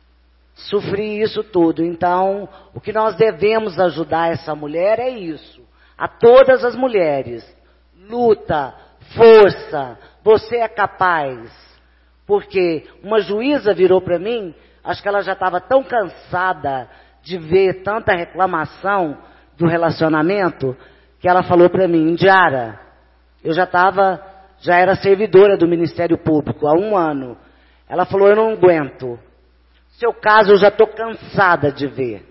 sofri isso tudo. Então, o que nós devemos ajudar essa mulher é isso. A todas as mulheres. Luta, força, você é capaz. Porque uma juíza virou para mim, acho que ela já estava tão cansada de ver tanta reclamação do relacionamento, que ela falou para mim, Indiara, eu já estava, já era servidora do Ministério Público há um ano. Ela falou, eu não aguento. Seu caso eu já estou cansada de ver.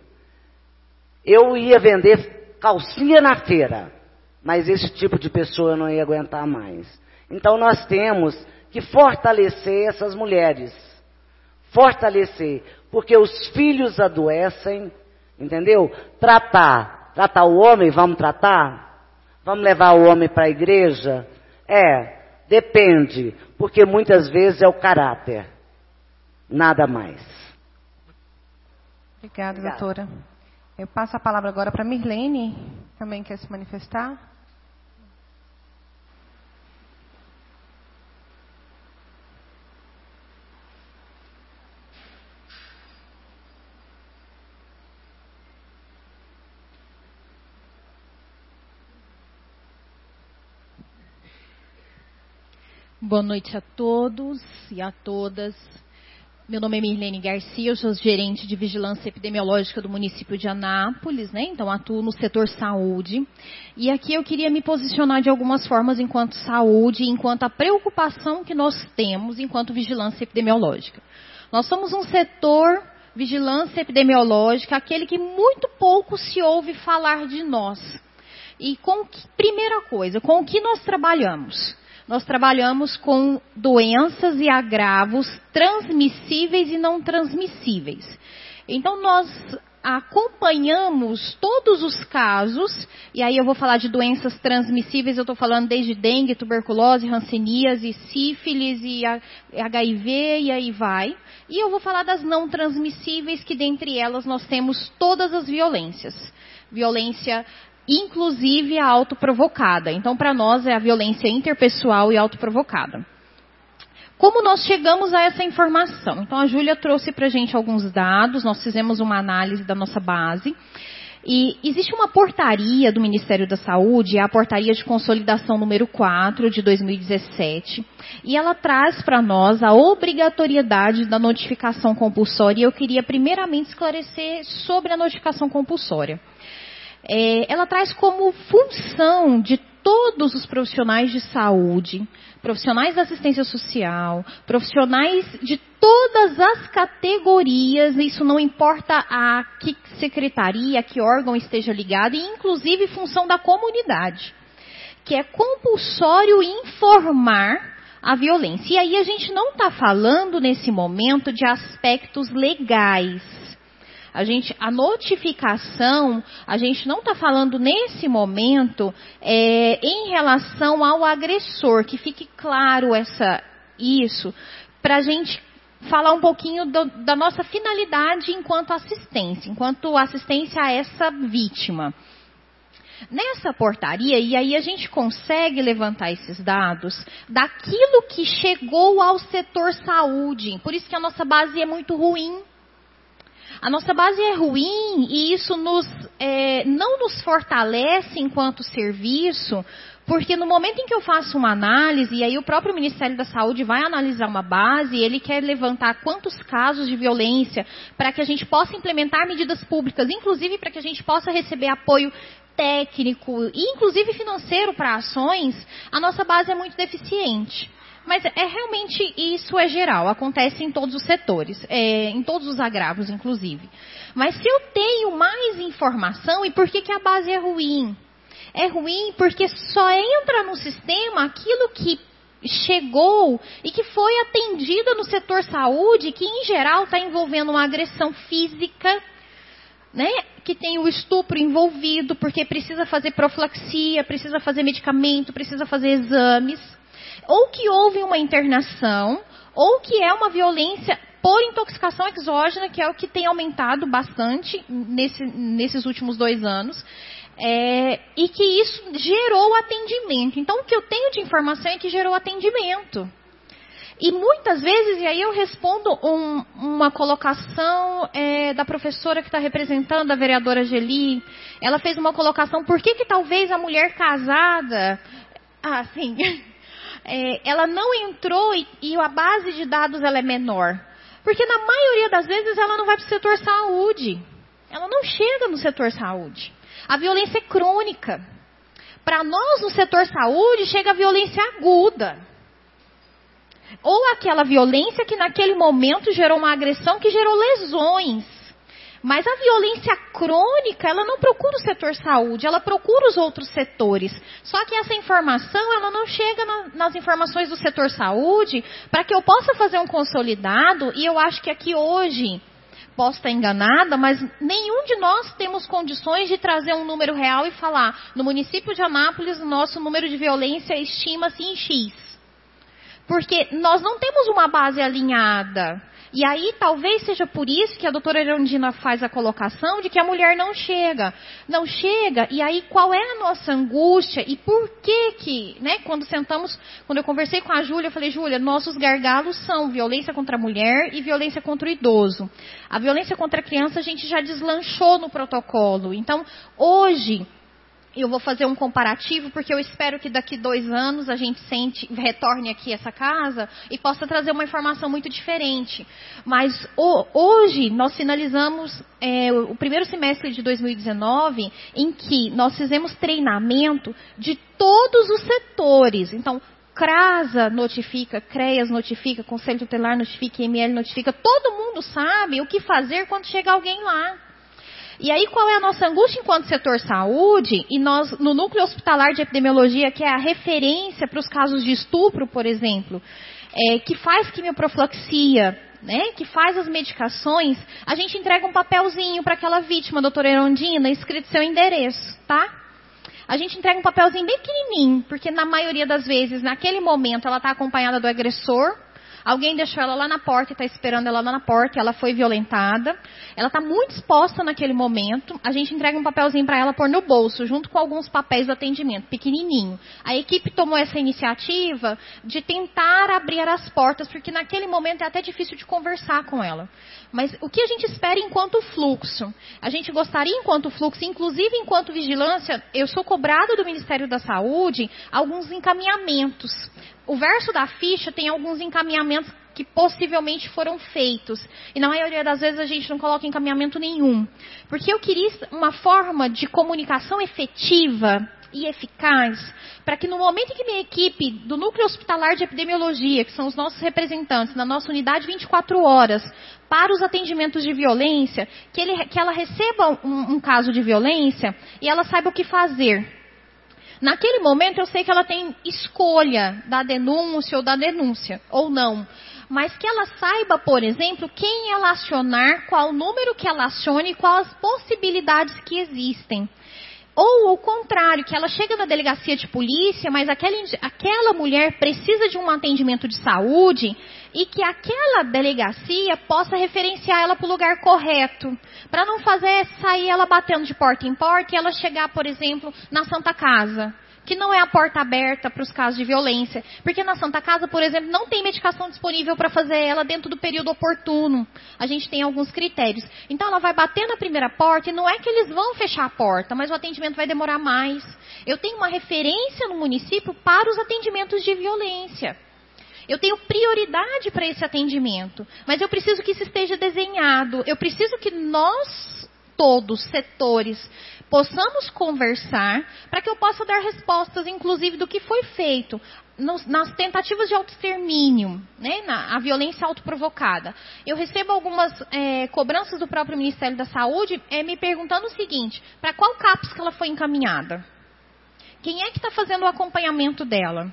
Eu ia vender calcinha na feira, mas esse tipo de pessoa eu não ia aguentar mais. Então nós temos que fortalecer essas mulheres. Fortalecer, porque os filhos adoecem, entendeu? Tratar, tratar o homem, vamos tratar? Vamos levar o homem para a igreja? É, depende, porque muitas vezes é o caráter, nada mais. Obrigada, Obrigada. doutora. Eu passo a palavra agora para a Mirlene, também quer se manifestar. Boa noite a todos e a todas. Meu nome é Mirlene Garcia, eu sou gerente de vigilância epidemiológica do município de Anápolis, né? Então atuo no setor saúde. E aqui eu queria me posicionar de algumas formas enquanto saúde, enquanto a preocupação que nós temos enquanto vigilância epidemiológica. Nós somos um setor vigilância epidemiológica, aquele que muito pouco se ouve falar de nós. E com que, primeira coisa, com o que nós trabalhamos? Nós trabalhamos com doenças e agravos transmissíveis e não transmissíveis. Então, nós acompanhamos todos os casos, e aí eu vou falar de doenças transmissíveis, eu estou falando desde dengue, tuberculose, hanseníase, sífilis e H I V, e aí vai. E eu vou falar das não transmissíveis, que dentre elas nós temos todas as violências. Violência inclusive a autoprovocada. Então, para nós, é a violência interpessoal e autoprovocada. Como nós chegamos a essa informação? Então, a Júlia trouxe para a gente alguns dados, nós fizemos uma análise da nossa base. E existe uma portaria do Ministério da Saúde, é a portaria de consolidação número quatro de dois mil e dezessete, e ela traz para nós a obrigatoriedade da notificação compulsória, e eu queria primeiramente esclarecer sobre a notificação compulsória. É, ela traz como função de todos os profissionais de saúde, profissionais da assistência social, profissionais de todas as categorias, isso não importa a que secretaria, a que órgão esteja ligado, e inclusive função da comunidade, que é compulsório informar a violência. E aí a gente não está falando nesse momento de aspectos legais. A, gente, a notificação, a gente não está falando nesse momento é, em relação ao agressor, que fique claro essa, isso, para a gente falar um pouquinho do, da nossa finalidade enquanto assistência, enquanto assistência a essa vítima. Nessa portaria, e aí a gente consegue levantar esses dados daquilo que chegou ao setor saúde, por isso que a nossa base é muito ruim. A nossa base é ruim e isso nos, é, não nos fortalece enquanto serviço, porque no momento em que eu faço uma análise, e aí o próprio Ministério da Saúde vai analisar uma base, ele quer levantar quantos casos de violência para que a gente possa implementar medidas públicas, inclusive para que a gente possa receber apoio técnico e inclusive financeiro para ações, a nossa base é muito deficiente. Mas é realmente, isso é geral, acontece em todos os setores, é, em todos os agravos, inclusive. Mas se eu tenho mais informação, e por que, que a base é ruim? É ruim porque só entra no sistema aquilo que chegou e que foi atendida no setor saúde, que em geral está envolvendo uma agressão física, né, que tem o estupro envolvido, porque precisa fazer profilaxia, precisa fazer medicamento, precisa fazer exames. Ou que houve uma internação, ou que é uma violência por intoxicação exógena, que é o que tem aumentado bastante nesse, nesses últimos dois anos, é, e que isso gerou atendimento. Então, o que eu tenho de informação é que gerou atendimento. E muitas vezes, e aí eu respondo um, uma colocação é, da professora que está representando, a vereadora Geli, ela fez uma colocação, por que que talvez a mulher casada, ah, sim... É, ela não entrou e, e a base de dados ela é menor. Porque na maioria das vezes ela não vai para o setor saúde. Ela não chega no setor saúde. A violência é crônica. Para nós no setor saúde chega a violência aguda. Ou aquela violência que naquele momento gerou uma agressão que gerou lesões. Mas a violência crônica, ela não procura o setor saúde, ela procura os outros setores. Só que essa informação, ela não chega na, nas informações do setor saúde para que eu possa fazer um consolidado, e eu acho que aqui hoje, posso estar enganada, mas nenhum de nós temos condições de trazer um número real e falar, no município de Anápolis, o nosso número de violência estima-se em X. Porque nós não temos uma base alinhada. E aí, talvez seja por isso que a doutora Erundina faz a colocação de que a mulher não chega. Não chega, e aí qual é a nossa angústia e por que que, né, quando sentamos, quando eu conversei com a Júlia, eu falei, Júlia, nossos gargalos são violência contra a mulher e violência contra o idoso. A violência contra a criança a gente já deslanchou no protocolo. Então, hoje... eu vou fazer um comparativo, porque eu espero que daqui dois anos a gente sente, retorne aqui a essa casa e possa trazer uma informação muito diferente. Mas o, hoje nós finalizamos é, o primeiro semestre de dois mil e dezenove, em que nós fizemos treinamento de todos os setores. Então, CRASA notifica, CREAS notifica, Conselho Tutelar notifica, I M L notifica. Todo mundo sabe o que fazer quando chega alguém lá. E aí, qual é a nossa angústia enquanto setor saúde? E nós, no Núcleo Hospitalar de Epidemiologia, que é a referência para os casos de estupro, por exemplo, é, que faz quimioprofilaxia, né, que faz as medicações, a gente entrega um papelzinho para aquela vítima, doutora Erundina, escrito seu endereço, tá? A gente entrega um papelzinho bem pequenininho, porque na maioria das vezes, naquele momento, ela está acompanhada do agressor, Alguém deixou ela lá na porta e está esperando ela lá na porta, ela foi violentada. Ela está muito exposta naquele momento. A gente entrega um papelzinho para ela pôr no bolso, junto com alguns papéis do atendimento, pequenininho. A equipe tomou essa iniciativa de tentar abrir as portas, porque naquele momento é até difícil de conversar com ela. Mas o que a gente espera enquanto fluxo? A gente gostaria enquanto fluxo, inclusive enquanto vigilância, eu sou cobrado do Ministério da Saúde alguns encaminhamentos. O verso da ficha tem alguns encaminhamentos que possivelmente foram feitos. E na maioria das vezes a gente não coloca encaminhamento nenhum. Porque eu queria uma forma de comunicação efetiva e eficaz, para que no momento em que minha equipe do Núcleo Hospitalar de Epidemiologia, que são os nossos representantes na nossa unidade vinte e quatro horas, para os atendimentos de violência, que, ele, que ela receba um, um caso de violência e ela saiba o que fazer. Naquele momento eu sei que ela tem escolha da denúncia ou da denúncia, ou não. Mas que ela saiba, por exemplo, quem ela acionar, qual número que ela acione e quais as possibilidades que existem. Ou o contrário, que ela chega na delegacia de polícia, mas aquela, aquela mulher precisa de um atendimento de saúde e que aquela delegacia possa referenciar ela para o lugar correto. Para não fazer sair ela batendo de porta em porta e ela chegar, por exemplo, na Santa Casa, que não é a porta aberta para os casos de violência. Porque na Santa Casa, por exemplo, não tem medicação disponível para fazer ela dentro do período oportuno. A gente tem alguns critérios. Então ela vai bater na primeira porta e não é que eles vão fechar a porta, mas o atendimento vai demorar mais. Eu tenho uma referência no município para os atendimentos de violência. Eu tenho prioridade para esse atendimento, mas eu preciso que isso esteja desenhado. Eu preciso que nós, todos, setores, possamos conversar para que eu possa dar respostas, inclusive, do que foi feito nos, nas tentativas de autoextermínio, né, na, a violência autoprovocada. Eu recebo algumas é, cobranças do próprio Ministério da Saúde é, me perguntando o seguinte: para qual CAPS que ela foi encaminhada? Quem é que está fazendo o acompanhamento dela?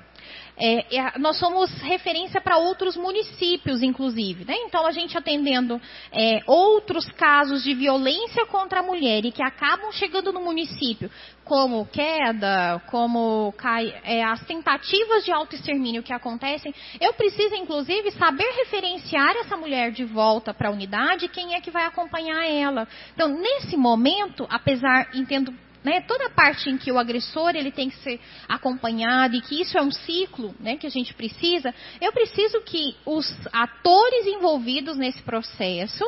É, é, nós somos referência para outros municípios, inclusive, né? Então, a gente atendendo é, outros casos de violência contra a mulher e que acabam chegando no município, como queda, como cai, é, as tentativas de autoextermínio que acontecem, eu preciso, inclusive, saber referenciar essa mulher de volta para a unidade e quem é que vai acompanhar ela. Então, nesse momento, apesar, entendo, né, toda a parte em que o agressor ele tem que ser acompanhado e que isso é um ciclo, né, que a gente precisa, eu preciso que os atores envolvidos nesse processo,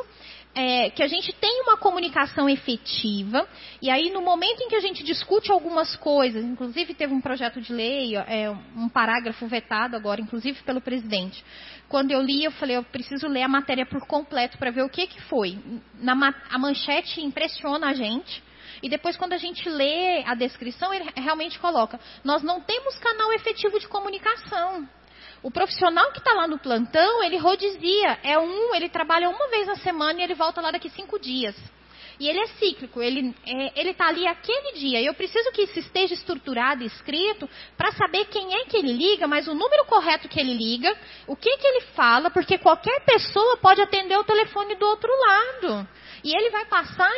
é, que a gente tenha uma comunicação efetiva, e aí no momento em que a gente discute algumas coisas, inclusive teve um projeto de lei, é, um parágrafo vetado agora, inclusive pelo presidente. Quando eu li, eu falei, eu preciso ler a matéria por completo para ver o que, que foi. Na, a manchete impressiona a gente. E depois, quando a gente lê a descrição, ele realmente coloca: nós não temos canal efetivo de comunicação. O profissional que está lá no plantão, ele rodizia. É um, ele trabalha uma vez na semana e ele volta lá daqui cinco dias. E ele é cíclico, ele é, ele está ali aquele dia. E eu preciso que isso esteja estruturado, escrito, para saber quem é que ele liga, mas o número correto que ele liga, o que, que ele fala, porque qualquer pessoa pode atender o telefone do outro lado. E ele vai passar,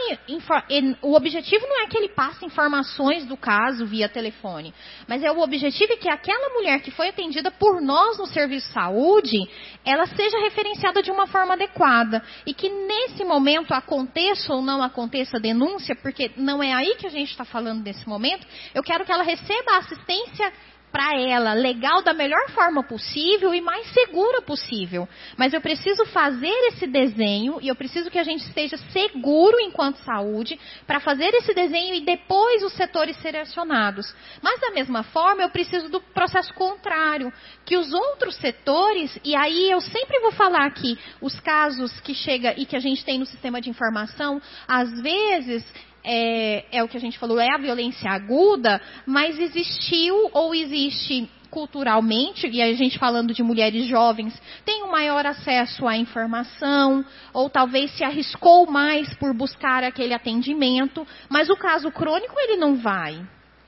o objetivo não é que ele passe informações do caso via telefone, mas é o objetivo é que aquela mulher que foi atendida por nós no serviço de saúde, ela seja referenciada de uma forma adequada. E que nesse momento aconteça ou não aconteça a denúncia, porque não é aí que a gente está falando nesse momento, eu quero que ela receba a assistência para ela, legal, da melhor forma possível e mais segura possível. Mas eu preciso fazer esse desenho e eu preciso que a gente esteja seguro enquanto saúde para fazer esse desenho e depois os setores serem acionados. Mas da mesma forma, eu preciso do processo contrário, que os outros setores, e aí eu sempre vou falar aqui, os casos que chega e que a gente tem no sistema de informação, às vezes É, é o que a gente falou, é a violência aguda, mas existiu ou existe culturalmente, e a gente falando de mulheres jovens, tem um maior acesso à informação, ou talvez se arriscou mais por buscar aquele atendimento, mas o caso crônico ele não vai.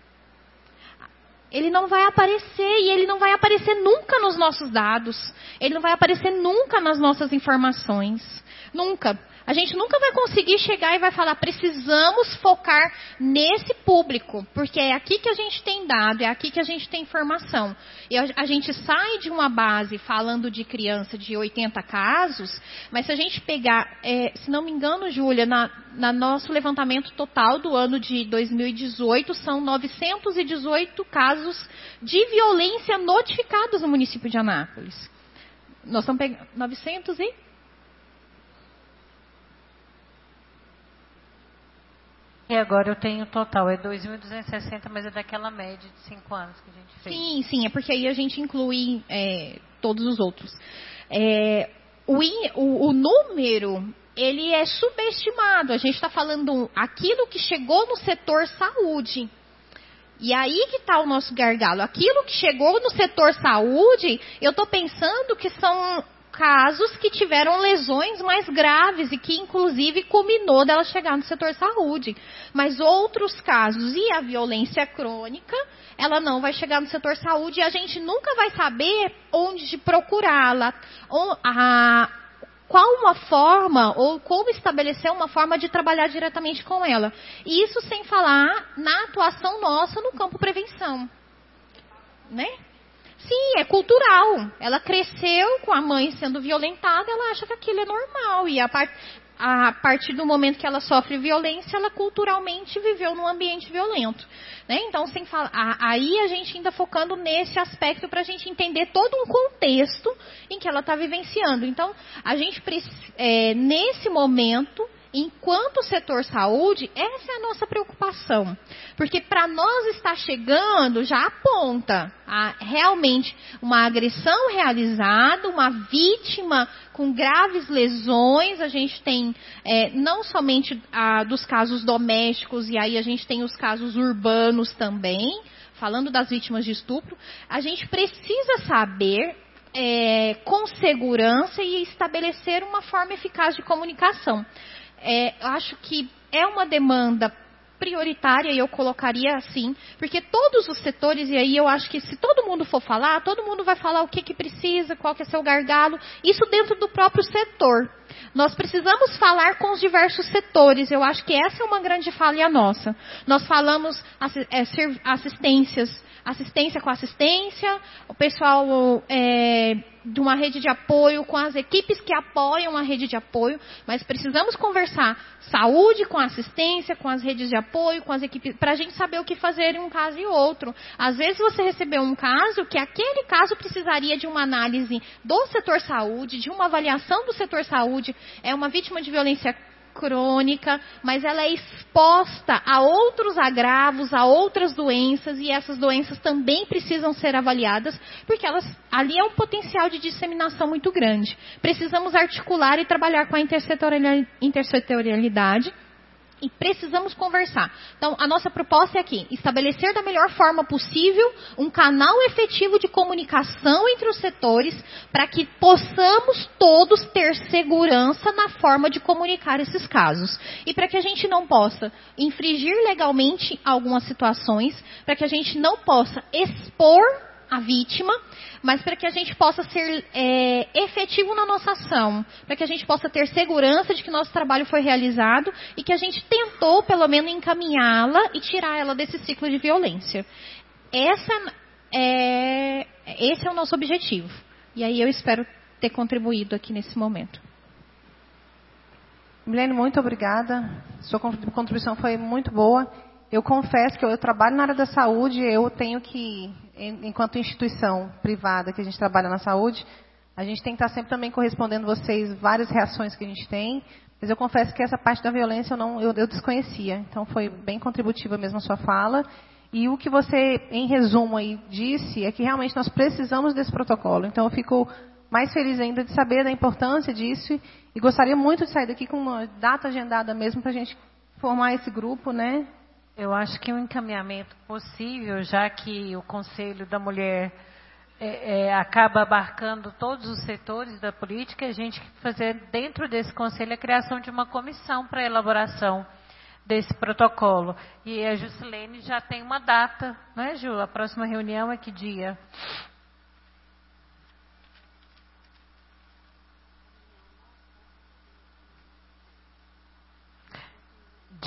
Ele não vai aparecer, e ele não vai aparecer nunca nos nossos dados, ele não vai aparecer nunca nas nossas informações, nunca. A gente nunca vai conseguir chegar e vai falar, precisamos focar nesse público, porque é aqui que a gente tem dado, é aqui que a gente tem informação. E a, a gente sai de uma base falando de criança de oitenta casos, mas se a gente pegar, é, se não me engano, Júlia, na, na nosso levantamento total do ano de dois mil e dezoito, são novecentos e dezoito casos de violência notificados no município de Anápolis. Nós estamos pegando novecentos e... E agora eu tenho o total, é dois mil duzentos e sessenta, mas é daquela média de cinco anos que a gente fez. Sim, sim, é porque aí a gente inclui é, todos os outros. É, o, o, o número, ele é subestimado. A gente está falando aquilo que chegou no setor saúde. E aí que está o nosso gargalo. Aquilo que chegou no setor saúde, eu estou pensando que são casos que tiveram lesões mais graves e que, inclusive, culminou dela chegar no setor saúde. Mas outros casos, e a violência crônica, ela não vai chegar no setor saúde e a gente nunca vai saber onde procurá-la. Qual uma forma, ou como estabelecer uma forma de trabalhar diretamente com ela. E isso sem falar na atuação nossa no campo prevenção. Né? Sim, é cultural. Ela cresceu com a mãe sendo violentada, ela acha que aquilo é normal. E a, part... a partir do momento que ela sofre violência, ela culturalmente viveu num ambiente violento. Né? Então, sem falar... aí a gente ainda focando nesse aspecto para a gente entender todo um contexto em que ela está vivenciando. Então, a gente, é, nesse momento... Enquanto setor saúde, essa é a nossa preocupação. Porque para nós está chegando, já aponta a, realmente uma agressão realizada, uma vítima com graves lesões. A gente tem é, não somente a, dos casos domésticos, e aí a gente tem os casos urbanos também, falando das vítimas de estupro. A gente precisa saber... É, com segurança e estabelecer uma forma eficaz de comunicação. É, eu acho que é uma demanda prioritária, e eu colocaria assim, porque todos os setores, e aí eu acho que se todo mundo for falar, todo mundo vai falar o que, que precisa, qual que é seu gargalo, isso dentro do próprio setor. Nós precisamos falar com os diversos setores, eu acho que essa é uma grande falha nossa. Nós falamos assistências, assistência com assistência, o pessoal é, de uma rede de apoio com as equipes que apoiam a rede de apoio, mas precisamos conversar saúde com assistência, com as redes de apoio, com as equipes, para a gente saber o que fazer em um caso e outro. Às vezes você recebeu um caso que aquele caso precisaria de uma análise do setor saúde, de uma avaliação do setor saúde, é uma vítima de violência crônica, mas ela é exposta a outros agravos, a outras doenças, e essas doenças também precisam ser avaliadas, porque elas, ali é um potencial de disseminação muito grande. Precisamos articular e trabalhar com a intersetorialidade, e precisamos conversar. Então, a nossa proposta é aqui, estabelecer da melhor forma possível um canal efetivo de comunicação entre os setores para que possamos todos ter segurança na forma de comunicar esses casos. E para que a gente não possa infringir legalmente algumas situações, para que a gente não possa expor a vítima, mas para que a gente possa ser é, efetivo na nossa ação, para que a gente possa ter segurança de que nosso trabalho foi realizado e que a gente tentou, pelo menos, encaminhá-la e tirar ela desse ciclo de violência. Essa é, esse é o nosso objetivo. E aí eu espero ter contribuído aqui nesse momento. Milene, muito obrigada. Sua contribuição foi muito boa. Eu confesso que eu, eu trabalho na área da saúde, eu tenho que, enquanto instituição privada que a gente trabalha na saúde, a gente tem que estar sempre também correspondendo a vocês várias reações que a gente tem, mas eu confesso que essa parte da violência eu, não, eu, eu desconhecia, então foi bem contributiva mesmo a sua fala. E o que você, em resumo, aí disse é que realmente nós precisamos desse protocolo. Então eu fico mais feliz ainda de saber da importância disso e gostaria muito de sair daqui com uma data agendada mesmo para a gente formar esse grupo, né? Eu acho que um encaminhamento possível, já que o Conselho da Mulher é, é, acaba abarcando todos os setores da política, a gente fazer dentro desse Conselho a criação de uma comissão para a elaboração desse protocolo. E a Juscelene já tem uma data, não é, Ju? A próxima reunião é que dia?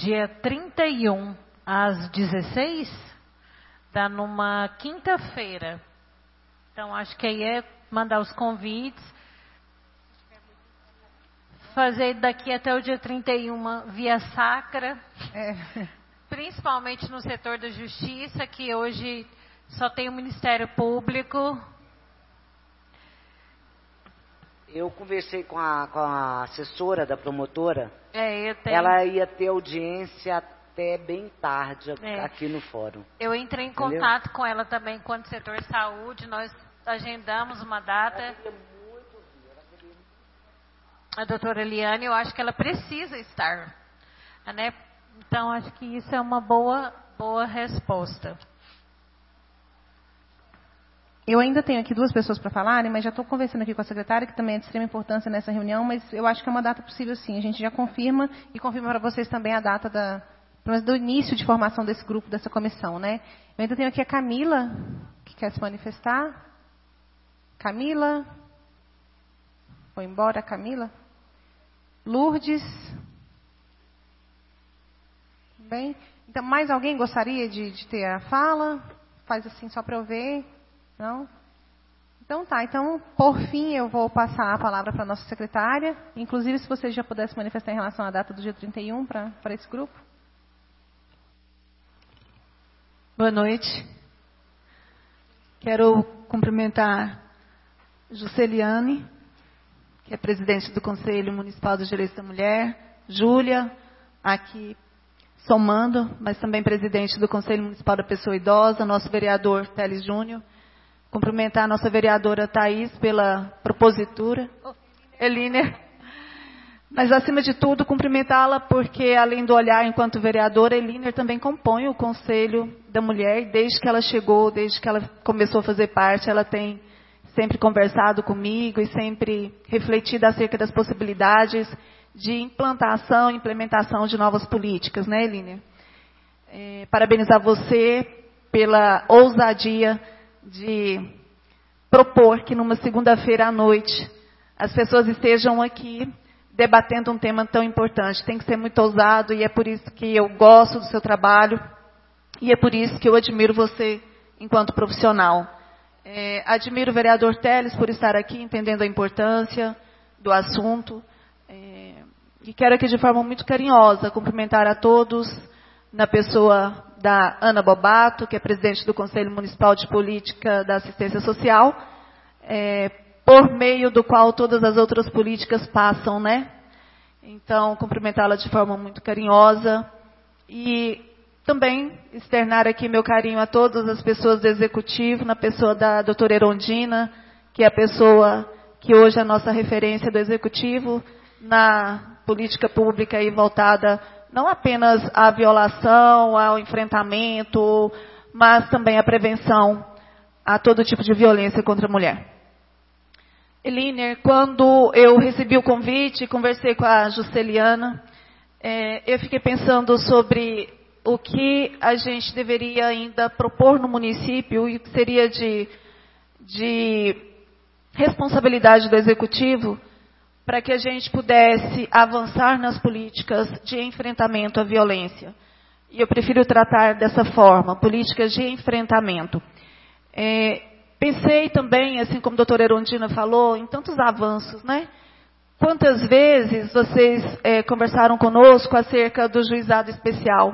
dia trinta e um, às dezesseis, dá numa quinta-feira. Então, acho que aí é mandar os convites, fazer daqui até o dia trinta e um via sacra, é. Principalmente no setor da justiça, que hoje só tem o Ministério Público. Eu conversei com a, com a assessora da promotora, é, eu tenho... ela ia ter audiência até bem tarde é. aqui no fórum. Eu entrei em Entendeu? contato com ela também, quanto setor saúde, nós agendamos uma data. Ela queria muito vir, ela queria... A doutora Eliane, eu acho que ela precisa estar, né? Então, acho que isso é uma boa, boa resposta. Eu ainda tenho aqui duas pessoas para falarem, mas já estou conversando aqui com a secretária, que também é de extrema importância nessa reunião, mas eu acho que é uma data possível sim. A gente já confirma e confirma para vocês também a data da, do início de formação desse grupo, dessa comissão, né? Eu ainda tenho aqui a Camila, que quer se manifestar. Camila? Foi embora a Camila? Lourdes? Bem, então mais alguém gostaria de, de ter a fala? Faz assim só para eu ver. Não? Então tá, então por fim eu vou passar a palavra para a nossa secretária, inclusive se vocês já pudessem manifestar em relação à data do dia trinta e um para esse grupo. Boa noite. Quero cumprimentar Jusceliane, que é presidente do Conselho Municipal dos Direitos da Mulher, Júlia, aqui somando, mas também presidente do Conselho Municipal da Pessoa Idosa, nosso vereador Teles Júnior. Cumprimentar a nossa vereadora Thaís pela propositura, Eliner. Mas, acima de tudo, cumprimentá-la porque, além do olhar enquanto vereadora, Eliner também compõe o Conselho da Mulher. E desde que ela chegou, desde que ela começou a fazer parte, ela tem sempre conversado comigo e sempre refletido acerca das possibilidades de implantação e implementação de novas políticas, né, Eliner? É, parabenizar você pela ousadia de propor que numa segunda-feira à noite as pessoas estejam aqui debatendo um tema tão importante. Tem que ser muito ousado e é por isso que eu gosto do seu trabalho e é por isso que eu admiro você enquanto profissional. É, admiro o vereador Teles por estar aqui entendendo a importância do assunto é, e quero aqui de forma muito carinhosa cumprimentar a todos na pessoa da Ana Bobato, que é presidente do Conselho Municipal de Política da Assistência Social, é, por meio do qual todas as outras políticas passam, né? Então, cumprimentá-la de forma muito carinhosa e também externar aqui meu carinho a todas as pessoas do Executivo, na pessoa da doutora Erondina, que é a pessoa que hoje é a nossa referência do Executivo na política pública e voltada não apenas à violação, ao enfrentamento, mas também à prevenção a todo tipo de violência contra a mulher. Eliner, quando eu recebi o convite, conversei com a Jusceliana, é, eu fiquei pensando sobre o que a gente deveria ainda propor no município e o que seria de, de responsabilidade do Executivo para que a gente pudesse avançar nas políticas de enfrentamento à violência. E eu prefiro tratar dessa forma, políticas de enfrentamento. É, pensei também, assim como a doutora Erondina falou, em tantos avanços, né? Quantas vezes vocês é, conversaram conosco acerca do juizado especial?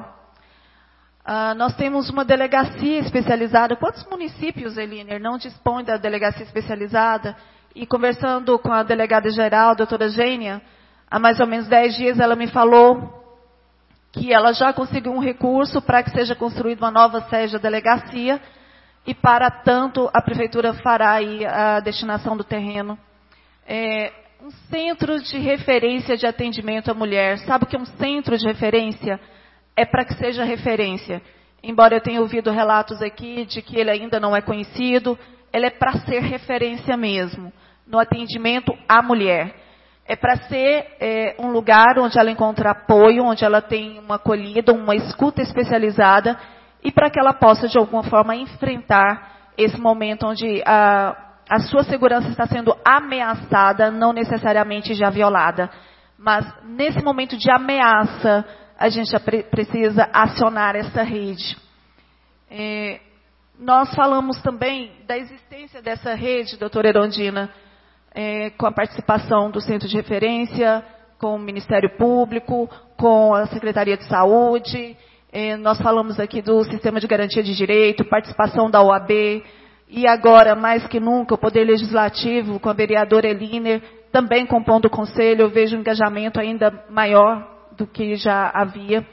Ah, nós temos uma delegacia especializada. Quantos municípios, Eliner, não dispõem da delegacia especializada? E conversando com a delegada-geral, a doutora Gênia, há mais ou menos dez dias ela me falou que ela já conseguiu um recurso para que seja construída uma nova sede da delegacia e para tanto a prefeitura fará aí a destinação do terreno. É um centro de referência de atendimento à mulher. Sabe o que é um centro de referência? É para que seja referência. Embora eu tenha ouvido relatos aqui de que ele ainda não é conhecido, ele é para ser referência mesmo, no atendimento à mulher. É para ser é, um lugar onde ela encontra apoio, onde ela tem uma acolhida, uma escuta especializada, e para que ela possa, de alguma forma, enfrentar esse momento onde a, a sua segurança está sendo ameaçada, não necessariamente já violada, mas nesse momento de ameaça a gente já pre precisa acionar essa rede. É, nós falamos também da existência dessa rede, doutora Erondina, é, com a participação do Centro de Referência, com o Ministério Público, com a Secretaria de Saúde. É, nós falamos aqui do Sistema de Garantia de Direito, participação da O A B, e agora, mais que nunca, o Poder Legislativo, com a vereadora Eliner, também compondo o Conselho. Eu vejo um engajamento ainda maior do que já havia.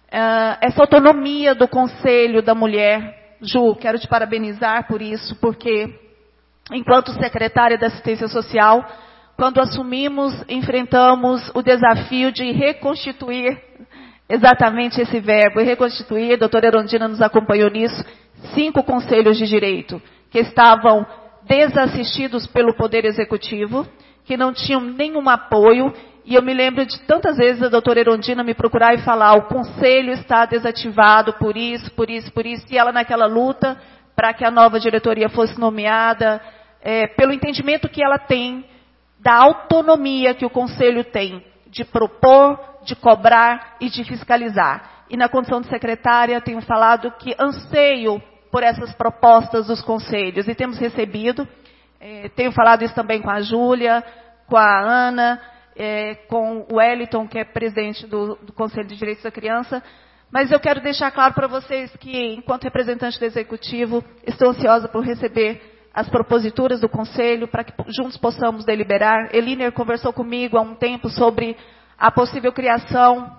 Uh, essa autonomia do Conselho da Mulher, Ju, quero te parabenizar por isso, porque, enquanto secretária da Assistência Social, quando assumimos, enfrentamos o desafio de reconstituir, exatamente esse verbo, reconstituir, a doutora Erondina nos acompanhou nisso, cinco conselhos de direito, que estavam desassistidos pelo Poder Executivo, que não tinham nenhum apoio, e eu me lembro de tantas vezes a doutora Erondina me procurar e falar, o conselho está desativado por isso, por isso, por isso, e ela naquela luta para que a nova diretoria fosse nomeada, é, pelo entendimento que ela tem da autonomia que o conselho tem de propor, de cobrar e de fiscalizar. E na condição de secretária tenho falado que anseio por essas propostas dos conselhos, e temos recebido, é, tenho falado isso também com a Júlia, com a Ana, É, com o Wellington, que é presidente do, do Conselho de Direitos da Criança, mas eu quero deixar claro para vocês que, enquanto representante do Executivo, estou ansiosa por receber as proposituras do Conselho, para que juntos possamos deliberar. Eliner conversou comigo há um tempo sobre a possível criação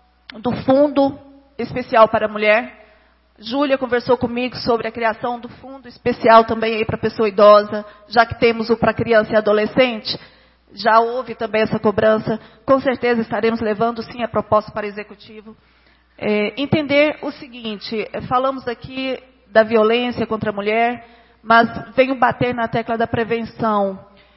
do Fundo Especial para a Mulher. Júlia conversou comigo sobre a criação do Fundo Especial também aí para a pessoa idosa, já que temos o para criança e adolescente. Já houve também essa cobrança, com certeza estaremos levando sim a proposta para o Executivo. É, entender o seguinte, falamos aqui da violência contra a mulher, mas venho bater na tecla da prevenção,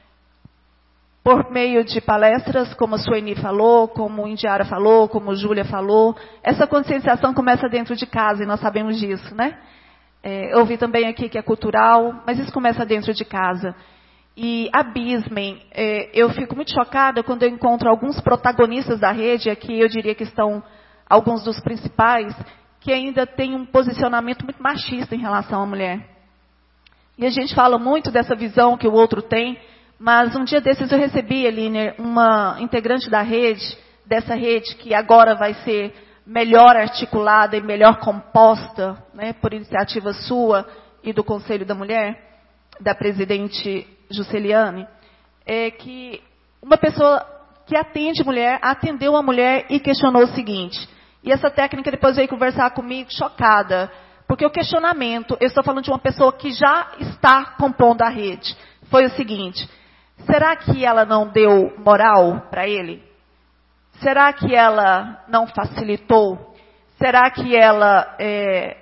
por meio de palestras, como a Sueni falou, como a Indiara falou, como a Júlia falou. Essa conscienciação começa dentro de casa, e nós sabemos disso, né? É, eu ouvi também aqui que é cultural, mas isso começa dentro de casa. E abismem, é, eu fico muito chocada quando eu encontro alguns protagonistas da rede, aqui eu diria que estão alguns dos principais, que ainda têm um posicionamento muito machista em relação à mulher. E a gente fala muito dessa visão que o outro tem, mas um dia desses eu recebi, Eliner, uma integrante da rede, dessa rede que agora vai ser melhor articulada e melhor composta, né, por iniciativa sua e do Conselho da Mulher, da presidente Jusceliane, é que uma pessoa que atende mulher, atendeu uma mulher e questionou o seguinte, e essa técnica depois veio conversar comigo chocada, porque o questionamento, eu estou falando de uma pessoa que já está compondo a rede, foi o seguinte, será que ela não deu moral para ele? Será que ela não facilitou? Será que ela é,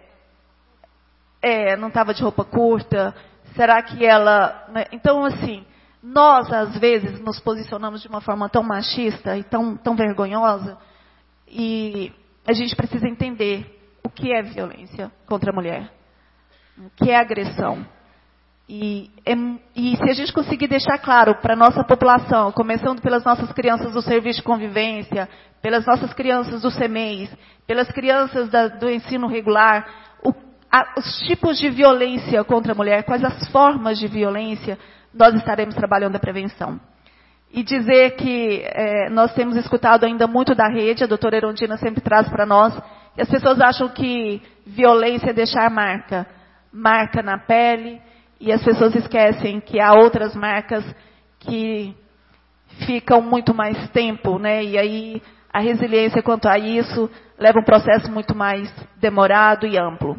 é, não estava de roupa curta? Será que ela... Né? Então, assim, nós, às vezes, nos posicionamos de uma forma tão machista e tão, tão vergonhosa, e a gente precisa entender o que é violência contra a mulher, o que é agressão. E, é, e se a gente conseguir deixar claro para a nossa população, começando pelas nossas crianças do serviço de convivência, pelas nossas crianças do C M E I S, pelas crianças da, do ensino regular, o os tipos de violência contra a mulher, quais as formas de violência, nós estaremos trabalhando a prevenção. E dizer que é, nós temos escutado ainda muito da rede, a doutora Erondina sempre traz para nós, e as pessoas acham que violência é deixar marca, marca na pele, e as pessoas esquecem que há outras marcas que ficam muito mais tempo, né? E aí a resiliência quanto a isso leva um processo muito mais demorado e amplo.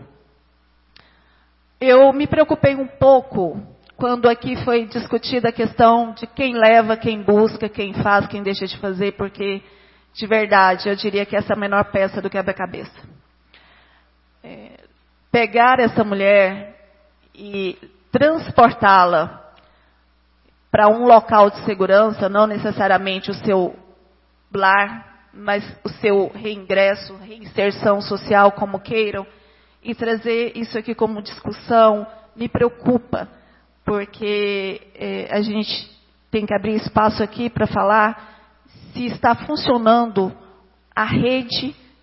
Eu me preocupei um pouco quando aqui foi discutida a questão de quem leva, quem busca, quem faz, quem deixa de fazer, porque, de verdade, eu diria que essa é a menor peça do quebra-cabeça. É, pegar essa mulher e transportá-la para um local de segurança, não necessariamente o seu lar, mas o seu reingresso, reinserção social, como queiram, e trazer isso aqui como discussão, me preocupa, porque é, a gente tem que abrir espaço aqui para falar se está funcionando a rede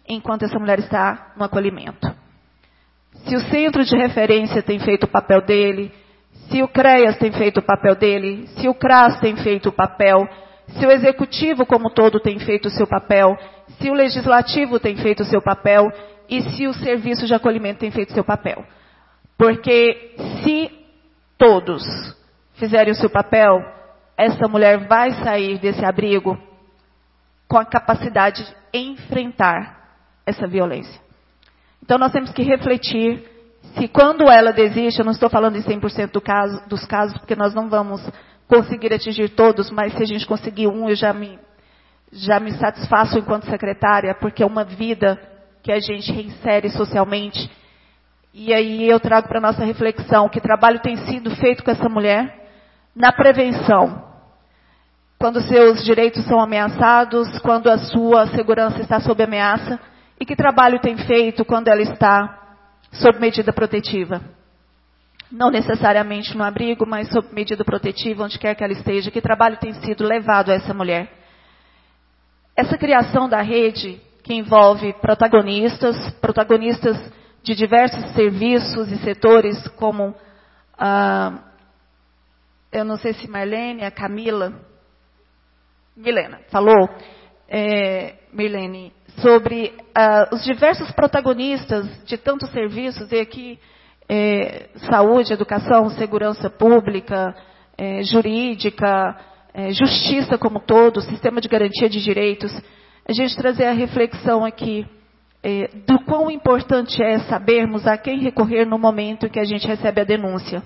enquanto essa mulher está no acolhimento. Se o centro de referência tem feito o papel dele, se o CREAS tem feito o papel dele, se o CRAS tem feito o papel, se o executivo como todo tem feito o seu papel, se o legislativo tem feito o seu papel e se o serviço de acolhimento tem feito o seu papel. Porque se todos fizerem o seu papel, essa mulher vai sair desse abrigo com a capacidade de enfrentar essa violência. Então nós temos que refletir se quando ela desiste, eu não estou falando em cem por cento do caso, dos casos, porque nós não vamos conseguir atingir todos, mas se a gente conseguir um, eu já me, já me satisfaço enquanto secretária, porque é uma vida que a gente reinsere socialmente. E aí eu trago para a nossa reflexão que trabalho tem sido feito com essa mulher na prevenção. Quando seus direitos são ameaçados, quando a sua segurança está sob ameaça, e que trabalho tem feito quando ela está sob medida protetiva. Não necessariamente no abrigo, mas sob medida protetiva, onde quer que ela esteja. Que trabalho tem sido levado a essa mulher? Essa criação da rede, que envolve protagonistas, protagonistas de diversos serviços e setores, como, ah, eu não sei se Marlene, a Camila, Milena, falou, é, Mirlene, sobre uh, os diversos protagonistas de tantos serviços, e aqui é, saúde, educação, segurança pública, é, jurídica, é, justiça como todo, sistema de garantia de direitos, a gente trazer a reflexão aqui é, do quão importante é sabermos a quem recorrer no momento em que a gente recebe a denúncia.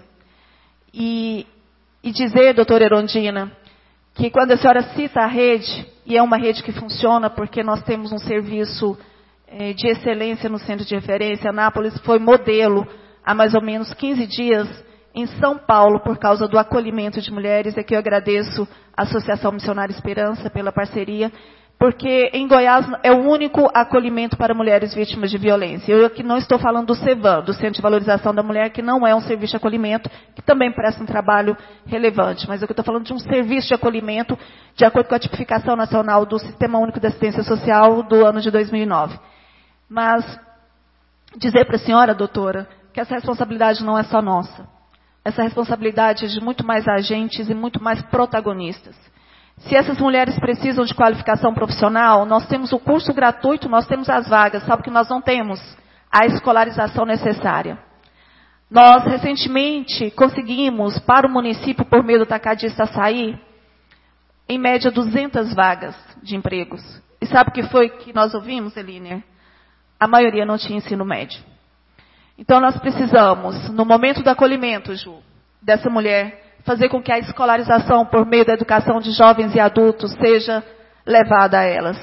E, e dizer, doutora Erondina, que quando a senhora cita a rede, e é uma rede que funciona porque nós temos um serviço eh, de excelência no centro de referência, Anápolis foi modelo há mais ou menos quinze dias em São Paulo por causa do acolhimento de mulheres. Aqui eu agradeço a Associação Missionária Esperança pela parceria, porque em Goiás é o único acolhimento para mulheres vítimas de violência. Eu aqui não estou falando do CEVAM, do Centro de Valorização da Mulher, que não é um serviço de acolhimento, que também presta um trabalho relevante, mas eu estou falando de um serviço de acolhimento, de acordo com a tipificação nacional do Sistema Único de Assistência Social do ano de dois mil e nove. Mas dizer para a senhora, doutora, que essa responsabilidade não é só nossa. Essa responsabilidade é de muito mais agentes e muito mais protagonistas. Se essas mulheres precisam de qualificação profissional, nós temos o curso gratuito, nós temos as vagas, sabe que nós não temos a escolarização necessária. Nós, recentemente, conseguimos, para o município, por meio do Tacadista Açaí, em média, duzentas vagas de empregos. E sabe o que foi que nós ouvimos, Eliner? A maioria não tinha ensino médio. Então, nós precisamos, no momento do acolhimento, Ju, dessa mulher, fazer com que a escolarização por meio da educação de jovens e adultos seja levada a elas.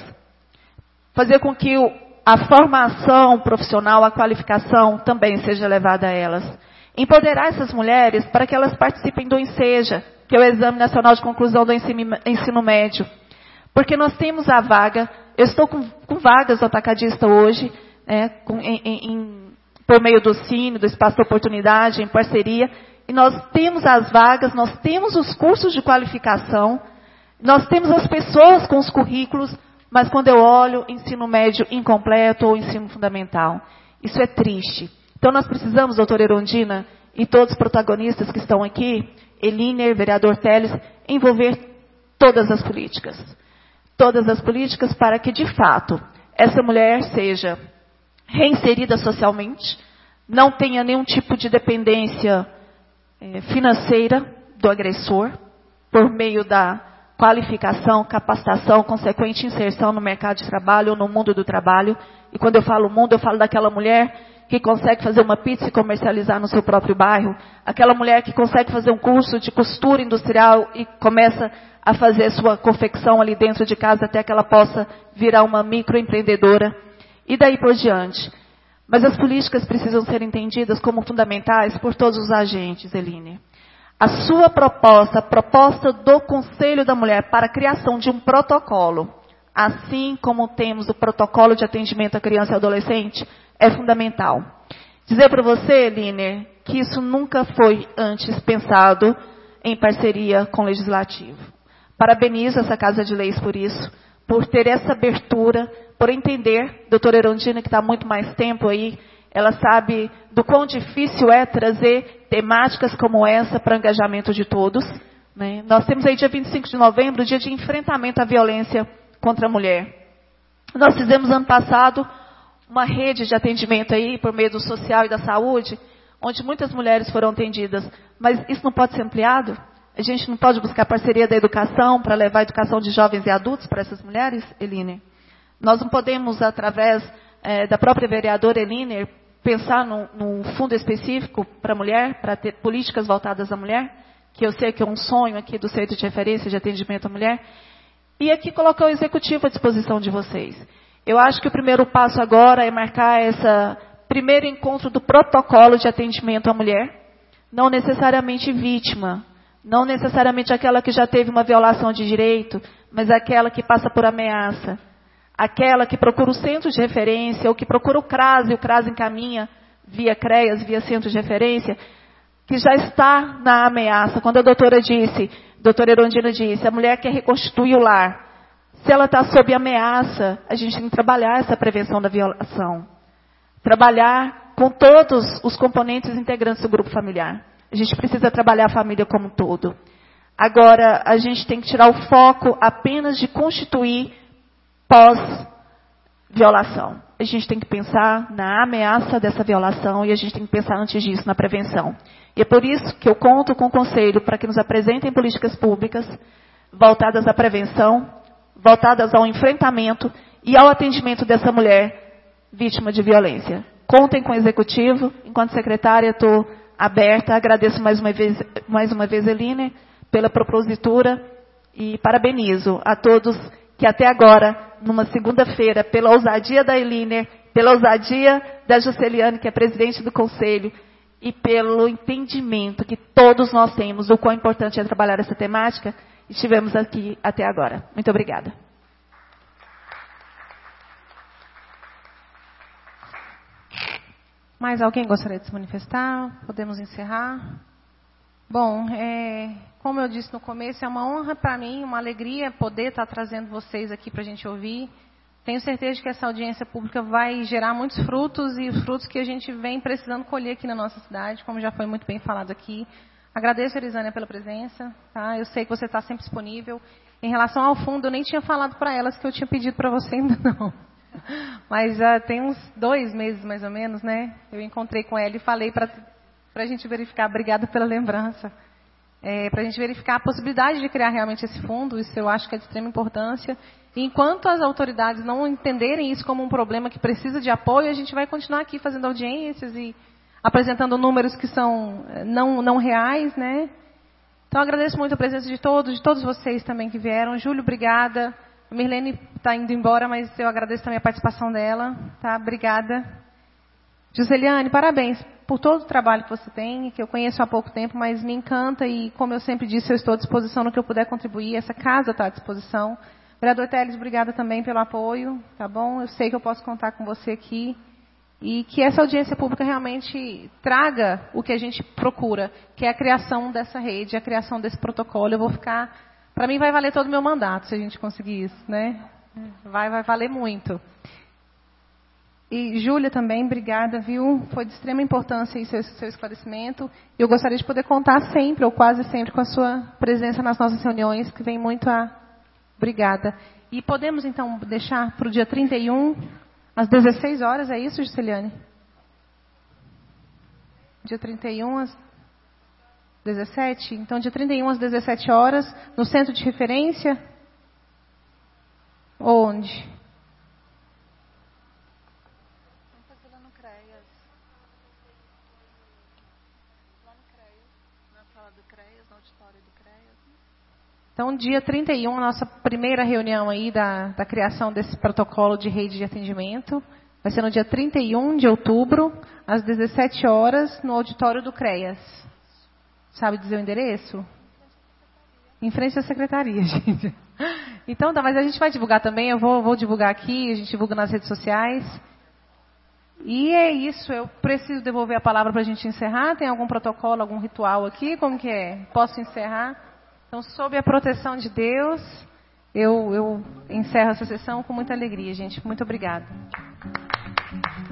Fazer com que o, a formação profissional, a qualificação também seja levada a elas. Empoderar essas mulheres para que elas participem do ENSEJA, que é o Exame Nacional de Conclusão do Ensino, ensino Médio. Porque nós temos a vaga, eu estou com, com vagas do atacadista hoje, né, com, em, em, por meio do Cine, do Espaço de Oportunidade, em parceria. E nós temos as vagas, nós temos os cursos de qualificação, nós temos as pessoas com os currículos, mas quando eu olho, ensino médio incompleto ou ensino fundamental. Isso é triste. Então nós precisamos, doutora Erondina, e todos os protagonistas que estão aqui, Eliner, vereador Teles, envolver todas as políticas. Todas as políticas para que, de fato, essa mulher seja reinserida socialmente, não tenha nenhum tipo de dependência financeira do agressor, por meio da qualificação, capacitação, consequente inserção no mercado de trabalho ou no mundo do trabalho. E quando eu falo mundo, eu falo daquela mulher que consegue fazer uma pizza e comercializar no seu próprio bairro, aquela mulher que consegue fazer um curso de costura industrial e começa a fazer sua confecção ali dentro de casa até que ela possa virar uma microempreendedora, e daí por diante. Mas as políticas precisam ser entendidas como fundamentais por todos os agentes, Eline. A sua proposta, a proposta do Conselho da Mulher para a criação de um protocolo, assim como temos o protocolo de atendimento à criança e adolescente, é fundamental. Dizer para você, Eline, que isso nunca foi antes pensado em parceria com o Legislativo. Parabenizo essa Casa de Leis por isso, por ter essa abertura por entender, doutora Erundina, que está há muito mais tempo aí, ela sabe do quão difícil é trazer temáticas como essa para o engajamento de todos. Né? Nós temos aí dia vinte e cinco de novembro, o dia de enfrentamento à violência contra a mulher. Nós fizemos ano passado uma rede de atendimento aí por meio do social e da saúde, onde muitas mulheres foram atendidas. Mas isso não pode ser ampliado? A gente não pode buscar parceria da educação para levar a educação de jovens e adultos para essas mulheres, Eline? Nós não podemos, através é, da própria vereadora Eline, pensar num, num fundo específico para a mulher, para ter políticas voltadas à mulher, que eu sei que é um sonho aqui do Centro de Referência de Atendimento à Mulher, e aqui colocar o executivo à disposição de vocês. Eu acho que o primeiro passo agora é marcar esse primeiro encontro do protocolo de atendimento à mulher, não necessariamente vítima, não necessariamente aquela que já teve uma violação de direito, mas aquela que passa por ameaça, aquela que procura o centro de referência, ou que procura o CRAS, e o CRAS encaminha via CREAS, via centro de referência, que já está na ameaça. Quando a doutora disse, a doutora Erundina disse, a mulher quer reconstituir o lar. Se ela está sob ameaça, a gente tem que trabalhar essa prevenção da violação. Trabalhar com todos os componentes integrantes do grupo familiar. A gente precisa trabalhar a família como um todo. Agora, a gente tem que tirar o foco apenas de constituir pós-violação. A gente tem que pensar na ameaça dessa violação e a gente tem que pensar antes disso na prevenção. E é por isso que eu conto com o Conselho para que nos apresentem políticas públicas voltadas à prevenção, voltadas ao enfrentamento e ao atendimento dessa mulher vítima de violência. Contem com o Executivo. Enquanto secretária, estou aberta. Agradeço mais uma vez, mais uma vez, Eline, pela propositura e parabenizo a todos que até agora, numa segunda-feira, pela ousadia da Eline, pela ousadia da Jusceliane, que é presidente do Conselho, e pelo entendimento que todos nós temos do quão importante é trabalhar essa temática, estivemos aqui até agora. Muito obrigada. Mais alguém gostaria de se manifestar? Podemos encerrar? Bom, é, como eu disse no começo, é uma honra para mim, uma alegria poder estar trazendo vocês aqui para a gente ouvir. Tenho certeza de que essa audiência pública vai gerar muitos frutos e os frutos que a gente vem precisando colher aqui na nossa cidade, como já foi muito bem falado aqui. Agradeço, Elisânia, pela presença. Tá? Eu sei que você está sempre disponível. Em relação ao fundo, eu nem tinha falado para elas que eu tinha pedido para você ainda não. Mas já tem uns dois meses, mais ou menos, né? Eu encontrei com ela e falei para a gente verificar. Obrigada pela lembrança. É, para a gente verificar a possibilidade de criar realmente esse fundo. Isso eu acho que é de extrema importância. E enquanto as autoridades não entenderem isso como um problema que precisa de apoio, a gente vai continuar aqui fazendo audiências e apresentando números que são não, não reais, né? Então, agradeço muito a presença de todos, de todos vocês também que vieram. Júlio, obrigada. A Mirlene está indo embora, mas eu agradeço também a participação dela. Tá? Obrigada. Jusceliane, parabéns por todo o trabalho que você tem, que eu conheço há pouco tempo, mas me encanta e, como eu sempre disse, eu estou à disposição no que eu puder contribuir. Essa casa está à disposição. Vereador Teles, obrigada também pelo apoio, tá bom? Eu sei que eu posso contar com você aqui. E que essa audiência pública realmente traga o que a gente procura, que é a criação dessa rede, a criação desse protocolo. Eu vou ficar... Para mim vai valer todo o meu mandato, se a gente conseguir isso, né? Vai, vai valer muito. E, Júlia, também, obrigada, viu? Foi de extrema importância esse seu, seu esclarecimento. Eu gostaria de poder contar sempre, ou quase sempre, com a sua presença nas nossas reuniões, que vem muito a... Obrigada. E podemos, então, deixar para o dia trinta e um, às dezesseis horas, é isso, Jusceliane? Dia trinta e um, às dezessete? Então, dia trinta e um, às dezessete horas, no centro de referência? Onde? Vamos fazer lá no CREAS. Lá no CREAS, na sala do CREAS, no auditório do CREAS. Então, dia trinta e um, a nossa primeira reunião aí da, da criação desse protocolo de rede de atendimento. Vai ser no dia trinta e um de outubro, às dezessete horas, no auditório do CREAS. Sabe dizer o endereço? Em frente à secretaria, gente. Então, tá, mas a gente vai divulgar também, eu vou, vou divulgar aqui, a gente divulga nas redes sociais. E é isso, eu preciso devolver a palavra para a gente encerrar. Tem algum protocolo, algum ritual aqui? Como que é? Posso encerrar? Então, sob a proteção de Deus, eu, eu encerro essa sessão com muita alegria, gente. Muito obrigada.